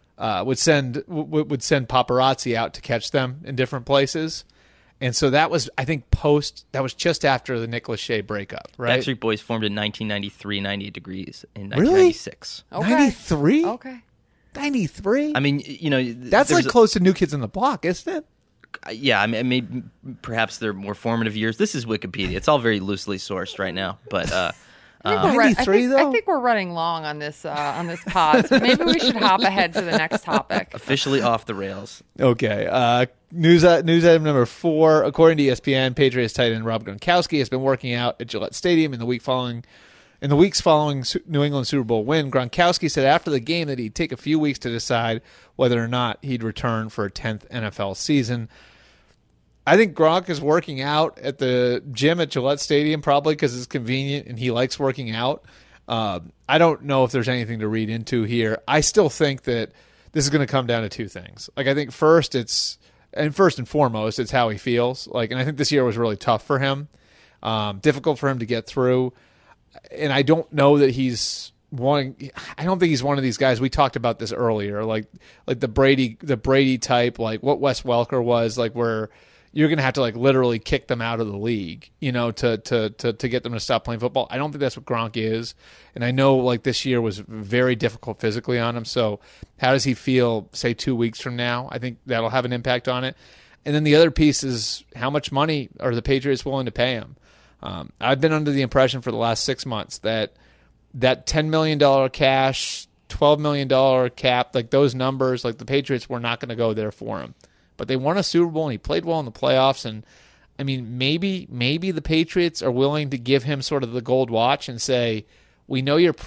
A: paparazzi out to catch them in different places. And so that was, I think, that was just after the Nick Lachey breakup, right?
C: Backstreet Boys formed in 1993, 98 Degrees in 1996.
A: Really? 93?
B: Okay.
A: 93?
C: I mean,
A: that's like close to New Kids on the Block, isn't it?
C: Yeah, I mean, maybe perhaps they're more formative years. This is Wikipedia. It's all very loosely sourced right now, but
A: 93 though?
B: I think we're running long on this pod, so maybe we should hop ahead to the next topic.
C: Officially off the rails.
A: Okay. News item number 4. According to ESPN, Patriots tight end Rob Gronkowski has been working out at Gillette Stadium in the weeks following New England Super Bowl win. Gronkowski said after the game that he'd take a few weeks to decide whether or not he'd return for a 10th NFL season. I think Gronk is working out at the gym at Gillette Stadium probably because it's convenient and he likes working out. I don't know if there's anything to read into here. I still think that this is going to come down to two things. Like I think first and foremost, it's how he feels. Like, and I think this year was really tough for him, difficult for him to get through. And I don't know that I don't think he's one of these guys. We talked about this earlier, like the Brady type, like what Wes Welker was, like where you're going to have to like literally kick them out of the league, to get them to stop playing football. I don't think that's what Gronk is. And I know like this year was very difficult physically on him. So how does he feel, say 2 weeks from now? I think that'll have an impact on it. And then the other piece is how much money are the Patriots willing to pay him? I've been under the impression for the last 6 months that $10 million cash, $12 million cap, like those numbers, like the Patriots were not going to go there for him. But they won a Super Bowl and he played well in the playoffs. And I mean, maybe the Patriots are willing to give him sort of the gold watch and say, we know you're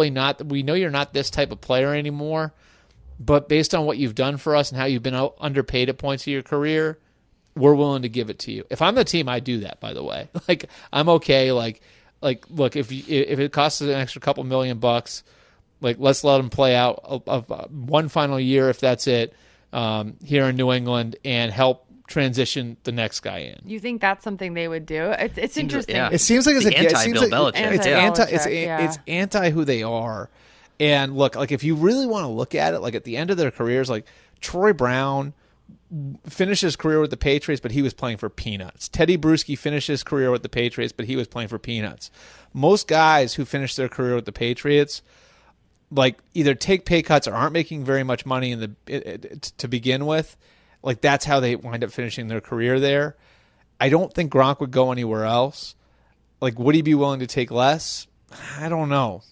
A: not this type of player anymore, but based on what you've done for us and how you've been underpaid at points of your career, we're willing to give it to you. If I'm the team, I do that, by the way. Like, I'm okay. Like, look, if it costs us an extra couple $1 million, like, let's let him play out one final year, if that's it, here in New England, and help transition the next guy in.
B: You think that's something they would do? It's interesting.
C: Yeah.
A: It seems like it's
C: anti-Bill Belichick.
A: It's anti who they are. And look, like, if you really want to look at it, like at the end of their careers, like Troy Brown finished his career with the Patriots, but he was playing for peanuts. Teddy Bruschi finished his career with the Patriots, but he was playing for peanuts. Most guys who finish their career with the Patriots, like, either take pay cuts or aren't making very much money to begin with. Like, that's how they wind up finishing their career there. I don't think Gronk would go anywhere else. Like, would he be willing to take less? I don't know.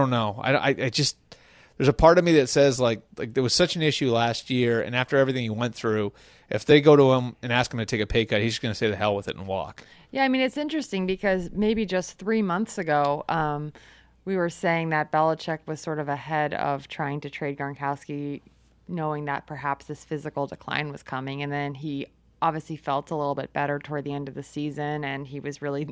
A: I just, there's a part of me that says, like there was such an issue last year, and after everything he went through, if they go to him and ask him to take a pay cut, he's just going to say the hell with it and walk.
B: Yeah, I mean, it's interesting because maybe just 3 months ago, we were saying that Belichick was sort of ahead of trying to trade Gronkowski, knowing that perhaps this physical decline was coming. And then he obviously felt a little bit better toward the end of the season, and he was really,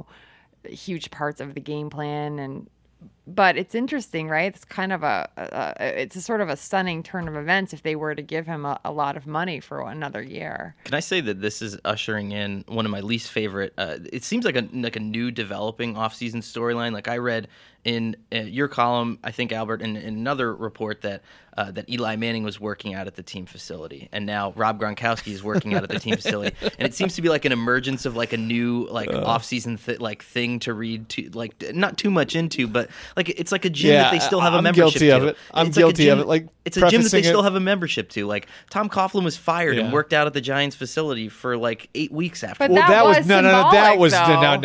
B: huge parts of the game plan. But it's interesting, right? It's kind of it's a sort of a stunning turn of events if they were to give him a lot of money for another year.
C: Can I say that this is ushering in one of my least favorite? It seems like a new developing offseason storyline. Like, I read in your column, I think, Albert, in another report that Eli Manning was working out at the team facility, and now Rob Gronkowski is working out at the team facility, and it seems to be like an emergence of like a new offseason thing to read, to like not too much into, but like it's like a gym that they still have a membership to.
A: I'm guilty of it. Like,
C: it's a gym that they still have a membership to. Like, Tom Coughlin was fired and worked out at the Giants facility for like 8 weeks after.
B: But that was symbolic.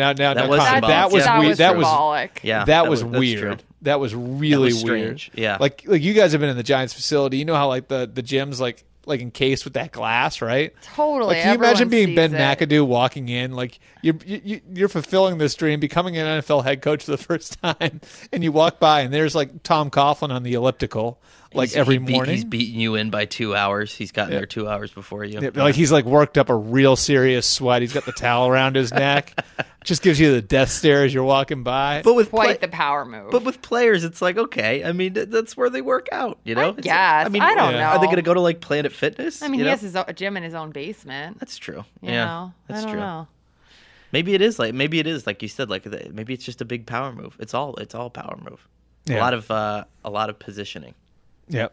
A: That was weird.
B: Symbolic.
C: Yeah,
A: that was weird.
C: True.
A: That was really weird.
C: Yeah,
A: like you guys have been in the Giants facility. You know how like the gym's like encased with that glass, right?
B: Totally.
A: Like, can you imagine being Ben McAdoo walking in? Like, you're fulfilling this dream, becoming an NFL head coach for the first time, and you walk by and there's like Tom Coughlin on the elliptical, like every morning.
C: He's beating you in by 2 hours. He's gotten there 2 hours before you.
A: Yeah, like, he's like worked up a real serious sweat. He's got the towel around his neck. Just gives you the death stare as you're walking by.
C: But with
B: quite the power move.
C: But with players, it's like, okay, I mean, that's where they work out, you know?
B: I guess. I don't know.
C: Are they going to go to like Planet Fitness?
B: I mean, he has a gym in his own basement.
C: That's true.
B: You know?
C: That's
B: true.
C: Know. Maybe it is like you said, like maybe it's just a big power move. It's all power move. Yeah. A lot of positioning.
A: Yeah.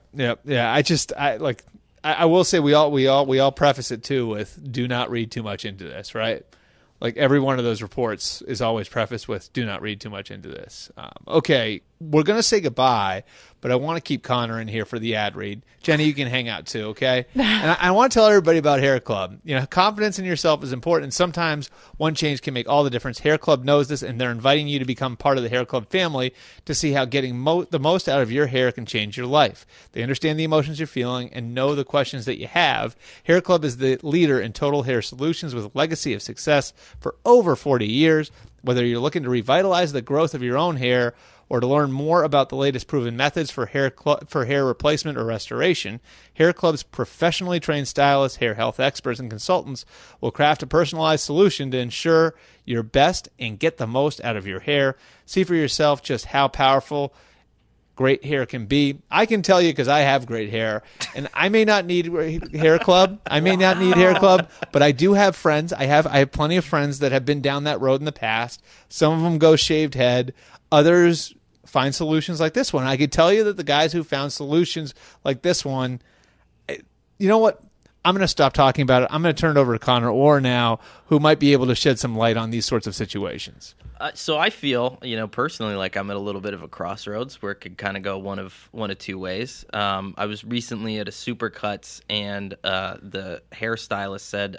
A: I will say we all preface it too with, do not read too much into this, right? Like, every one of those reports is always prefaced with, do not read too much into this. Okay, we're going to say goodbye, but I want to keep Connor in here for the ad read. Jenny, you can hang out too, okay? And I want to tell everybody about Hair Club. Confidence in yourself is important, and sometimes one change can make all the difference. Hair Club knows this, and they're inviting you to become part of the Hair Club family to see how getting the most out of your hair can change your life. They understand the emotions you're feeling and know the questions that you have. Hair Club is the leader in total hair solutions with a legacy of success for over 40 years. Whether you're looking to revitalize the growth of your own hair or to learn more about the latest proven methods for hair replacement or restoration, Hair Club's professionally trained stylists, hair health experts, and consultants will craft a personalized solution to ensure your best and get the most out of your hair. See for yourself just how powerful great hair can be. I can tell you because I have great hair, and I may not need Hair Club. But I do have friends. I have plenty of friends that have been down that road in the past. Some of them go shaved head. Others find solutions like this one. I could tell you that the guys who found solutions like this one, you know what? I'm going to stop talking about it. I'm going to turn it over to Connor Orr now, who might be able to shed some light on these sorts of situations.
C: So I feel, personally, like I'm at a little bit of a crossroads where it could kind of go one of two ways. I was recently at a Supercuts, and the hairstylist said,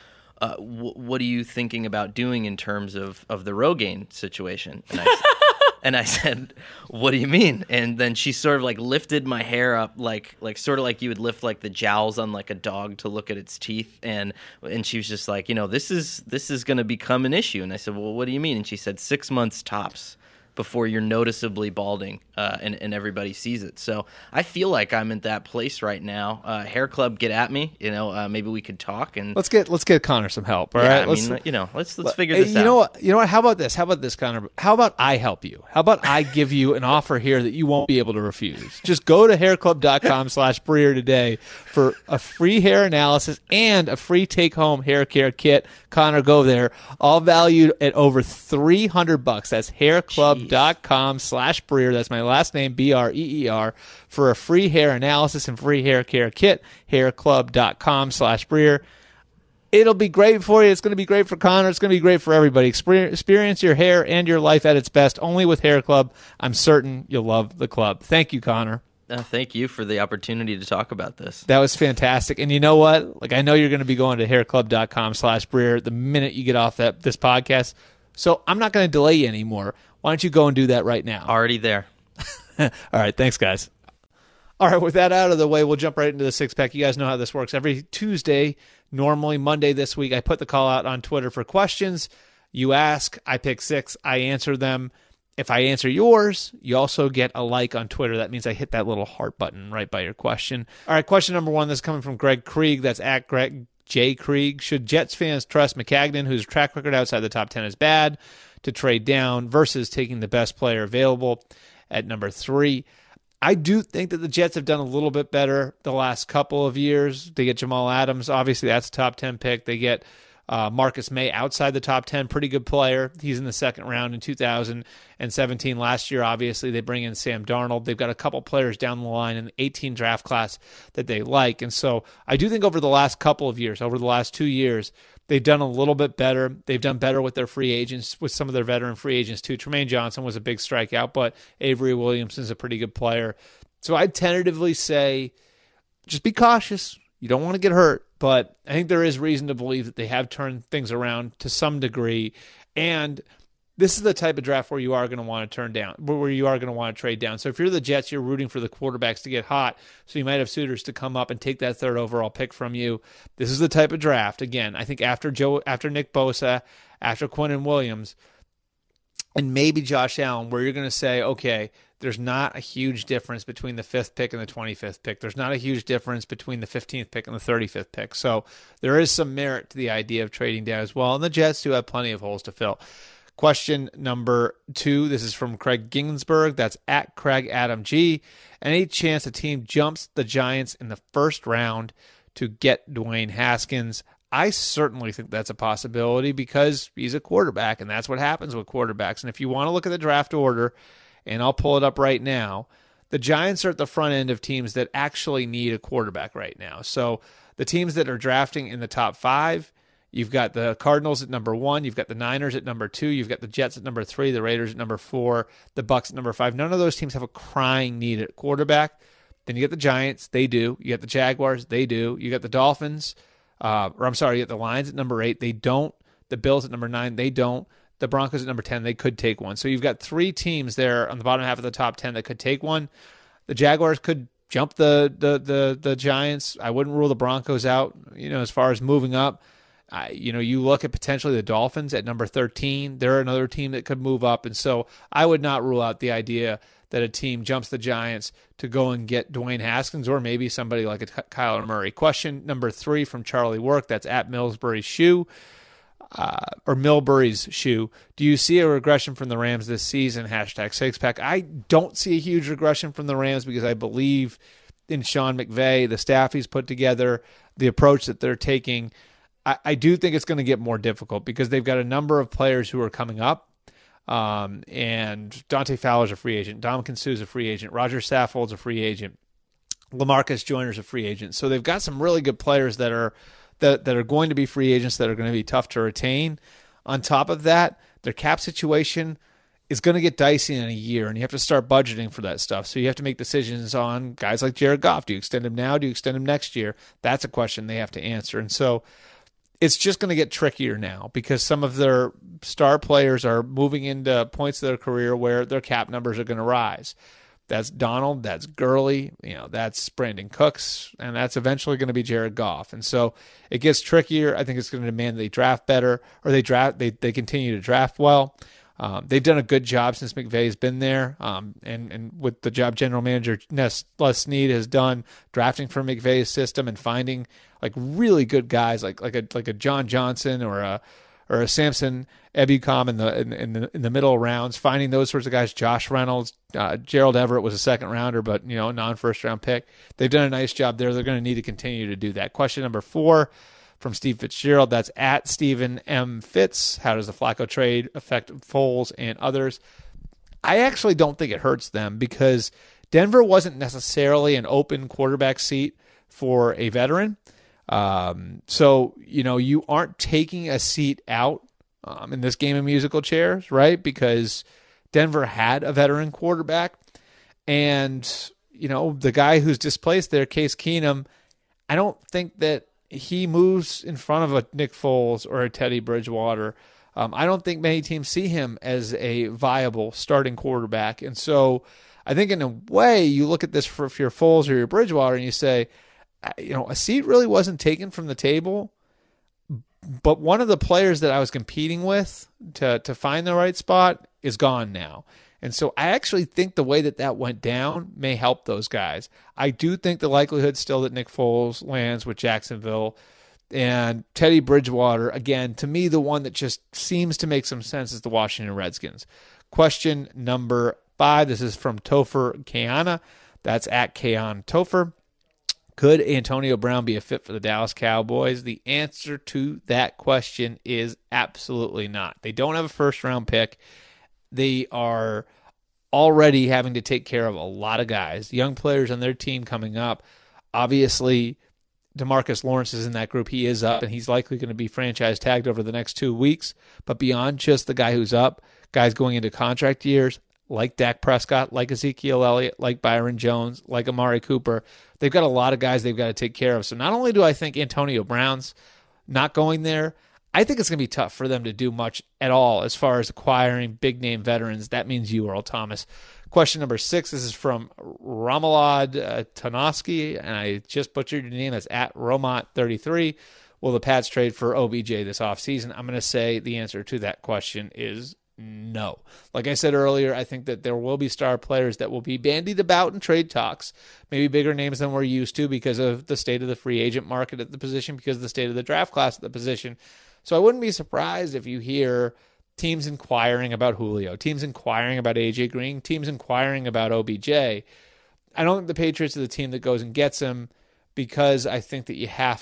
C: what are you thinking about doing in terms of the Rogaine situation? And I said, what do you mean? And then she sort of like lifted my hair up, like sort of like you would lift like the jowls on like a dog to look at its teeth. And she was just like, this is going to become an issue. And I said, well, what do you mean? And she said 6 months tops before you're noticeably balding, and everybody sees it. So I feel like I'm at that place right now. Hair Club, get at me. Maybe we could talk and
A: let's get Connor some help. All right,
C: let's figure this out.
A: You know what? How about this, Connor? How about I help you? How about I give you an offer here that you won't be able to refuse? Just go to hairclub.com/Breer today for a free hair analysis and a free take-home hair care kit. Connor, go there. All valued at over $300. That's hairclub.com/Breer. That's my last name, Breer, for a free hair analysis and free hair care kit. Hairclub.com/Breer. It'll be great for you. It's going to be great for Connor. It's going to be great for everybody. Experience your hair and your life at its best only with Hair Club. I'm certain you'll love the club. Thank you, Connor.
C: Thank you for the opportunity to talk about this.
A: That was fantastic. And you know what? Like, I know you're going to be going to hairclub.com/Breer the minute you get off this podcast. So I'm not going to delay you anymore. Why don't you go and do that right now?
C: Already there.
A: All right. Thanks, guys. All right. With that out of the way, we'll jump right into the six-pack. You guys know how this works. Every Tuesday, normally Monday this week, I put the call out on Twitter for questions. You ask, I pick 6, I answer them. If I answer yours, you also get a like on Twitter. That means I hit that little heart button right by your question. All right, question number 1. This is coming from Greg Krieg. That's at Greg J. Krieg. Should Jets fans trust Maccagnan, whose track record outside the top 10 is bad, to trade down versus taking the best player available at number 3? I do think that the Jets have done a little bit better the last couple of years. They get Jamal Adams. Obviously, that's a top 10 pick. They get Marcus May outside the top 10, pretty good player. He's in the second round in 2017. Last year, obviously, they bring in Sam Darnold. They've got a couple players down the line in the 18 draft class that they like. And so I do think over the last couple of years, over the last 2 years, they've done a little bit better. They've done better with their free agents, with some of their veteran free agents too. Tremaine Johnson was a big strikeout, but Avery Williamson's a pretty good player. So I'd tentatively say just be cautious. You don't want to get hurt, but I think there is reason to believe that they have turned things around to some degree. And this is the type of draft where you are going to want to turn down, where you are going to want to trade down. So if you're the Jets, you're rooting for the quarterbacks to get hot. So you might have suitors to come up and take that 3rd overall pick from you. This is the type of draft. Again, I think after Nick Bosa, after Quinnen Williams, and maybe Josh Allen, where you're going to say, okay, there's not a huge difference between the 5th pick and the 25th pick. There's not a huge difference between the 15th pick and the 35th pick. So there is some merit to the idea of trading down as well. And the Jets do have plenty of holes to fill. Question number 2. This is from Craig Ginsburg. That's at Craig Adam G. Any chance a team jumps the Giants in the 1st round to get Dwayne Haskins? I certainly think that's a possibility because he's a quarterback, and that's what happens with quarterbacks. And if you want to look at the draft order, and I'll pull it up right now, the Giants are at the front end of teams that actually need a quarterback right now. So the teams that are drafting in the top 5, you've got the Cardinals at number 1, you've got the Niners at number 2, you've got the Jets at number 3, the Raiders at number 4, the Bucs at number 5. None of those teams have a crying need at quarterback. Then you get the Giants, they do. You got the Jaguars, they do. You got the Dolphins, you got the Lions at number 8, they don't. The Bills at number 9, they don't. The Broncos at number 10, they could take one. So you've got 3 teams there on the bottom half of the top 10 that could take one. The Jaguars could jump the Giants. I wouldn't rule the Broncos out, as far as moving up. You look at potentially the Dolphins at number 13. They're another team that could move up. And so I would not rule out the idea that a team jumps the Giants to go and get Dwayne Haskins or maybe somebody like a Kyler Murray. Question number 3 from Charlie Work. That's at Millsbury's Shoe. Or Milbury's Shoe. Do you see a regression from the Rams this season? #6pack. I don't see a huge regression from the Rams because I believe in Sean McVay, the staff he's put together, the approach that they're taking. I do think it's going to get more difficult because they've got a number of players who are coming up. And Dante Fowler's a free agent. Dominican Suh's a free agent. Roger Saffold's a free agent. LaMarcus Joyner's a free agent. So they've got some really good players that are going to be free agents that are going to be tough to retain. On top of that, their cap situation is going to get dicey in a year, and you have to start budgeting for that stuff. So you have to make decisions on guys like Jared Goff. Do you extend him now? Do you extend him next year? That's a question they have to answer. And so it's just going to get trickier now because some of their star players are moving into points of their career where their cap numbers are going to rise. That's Donald, that's Gurley, that's Brandon Cooks, and that's eventually going to be Jared Goff. And so it gets trickier. I think it's going to demand they draft better, or they continue to draft well. They've done a good job since McVay's been there, and with the job general manager Les Snead has done, drafting for McVay's system and finding like really good guys like a John Johnson or a Samson Ebukam in the middle rounds, finding those sorts of guys. Josh Reynolds, Gerald Everett was a second rounder, but non-first round pick. They've done a nice job there. They're going to need to continue to do that. Question number 4 from Steve Fitzgerald. That's at Stephen M. Fitz. How does the Flacco trade affect Foles and others? I actually don't think it hurts them because Denver wasn't necessarily an open quarterback seat for a veteran. So you aren't taking a seat out in this game of musical chairs, right? Because Denver had a veteran quarterback, and the guy who's displaced there, Case Keenum, I don't think that he moves in front of a Nick Foles or a Teddy Bridgewater. I don't think many teams see him as a viable starting quarterback, and so I think in a way you look at this for if you're Foles or your Bridgewater and you say, a seat really wasn't taken from the table, but one of the players that I was competing with to find the right spot is gone now. And so I actually think the way that went down may help those guys. I do think the likelihood still that Nick Foles lands with Jacksonville, and Teddy Bridgewater, again, to me, the one that just seems to make some sense is the Washington Redskins. Question number 5. This is from Topher Kayana. That's at Kayan Topher. Could Antonio Brown be a fit for the Dallas Cowboys? The answer to that question is absolutely not. They don't have a first-round pick. They are already having to take care of a lot of guys, young players on their team coming up. Obviously, DeMarcus Lawrence is in that group. He is up, and he's likely going to be franchise tagged over the next 2 weeks. But beyond just the guy who's up, guys going into contract years, like Dak Prescott, like Ezekiel Elliott, like Byron Jones, like Amari Cooper, they've got a lot of guys they've got to take care of. So not only do I think Antonio Brown's not going there, I think it's going to be tough for them to do much at all as far as acquiring big-name veterans. That means you, Earl Thomas. Question number 6, this is from Ramalad Tanoski, and I just butchered your name. That's at Romont33. Will the Pats trade for OBJ this offseason? I'm going to say the answer to that question is no. Like I said earlier, I think that there will be star players that will be bandied about in trade talks, maybe bigger names than we're used to because of the state of the free agent market at the position, because of the state of the draft class at the position. So I wouldn't be surprised if you hear teams inquiring about Julio, teams inquiring about AJ Green, teams inquiring about OBJ. I don't think the Patriots are the team that goes and gets him, because I think that you'd have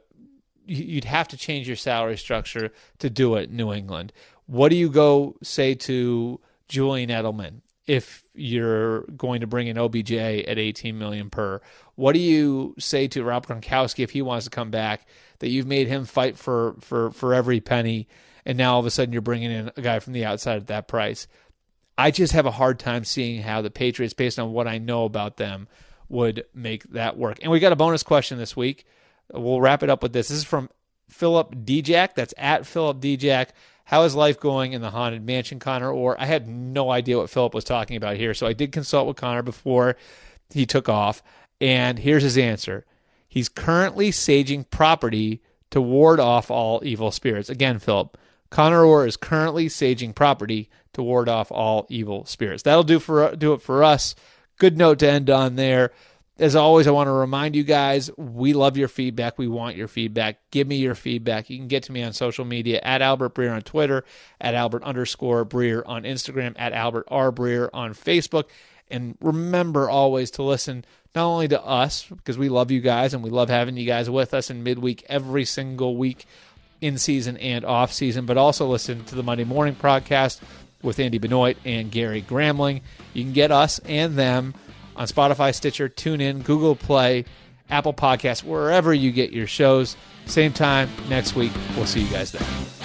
A: to change your salary structure to do it in New England. What do you go say to Julian Edelman if you're going to bring in OBJ at $18 million per? What do you say to Rob Gronkowski if he wants to come back, that you've made him fight for every penny, and now all of a sudden you're bringing in a guy from the outside at that price? I just have a hard time seeing how the Patriots, based on what I know about them, would make that work. And we got a bonus question this week. We'll wrap it up with this. This is from Philip Djack. That's at Philip Djack. How is life going in the Haunted Mansion, Connor? Or I had no idea what Philip was talking about here, so I did consult with Connor before he took off, and here's his answer. He's currently saging property to ward off all evil spirits. Again, Philip, Connor Orr is currently saging property to ward off all evil spirits. That'll do it for us. Good note to end on there. As always, I want to remind you guys, we love your feedback. We want your feedback. Give me your feedback. You can get to me on social media, at Albert Breer on Twitter, at Albert_Breer on Instagram, at Albert R. Breer on Facebook. And remember always to listen not only to us, because we love you guys and we love having you guys with us in midweek every single week, in season and off season, but also listen to the Monday Morning Podcast with Andy Benoit and Gary Gramling. You can get us and them on Spotify, Stitcher, TuneIn, Google Play, Apple Podcasts, wherever you get your shows. Same time next week. We'll see you guys then.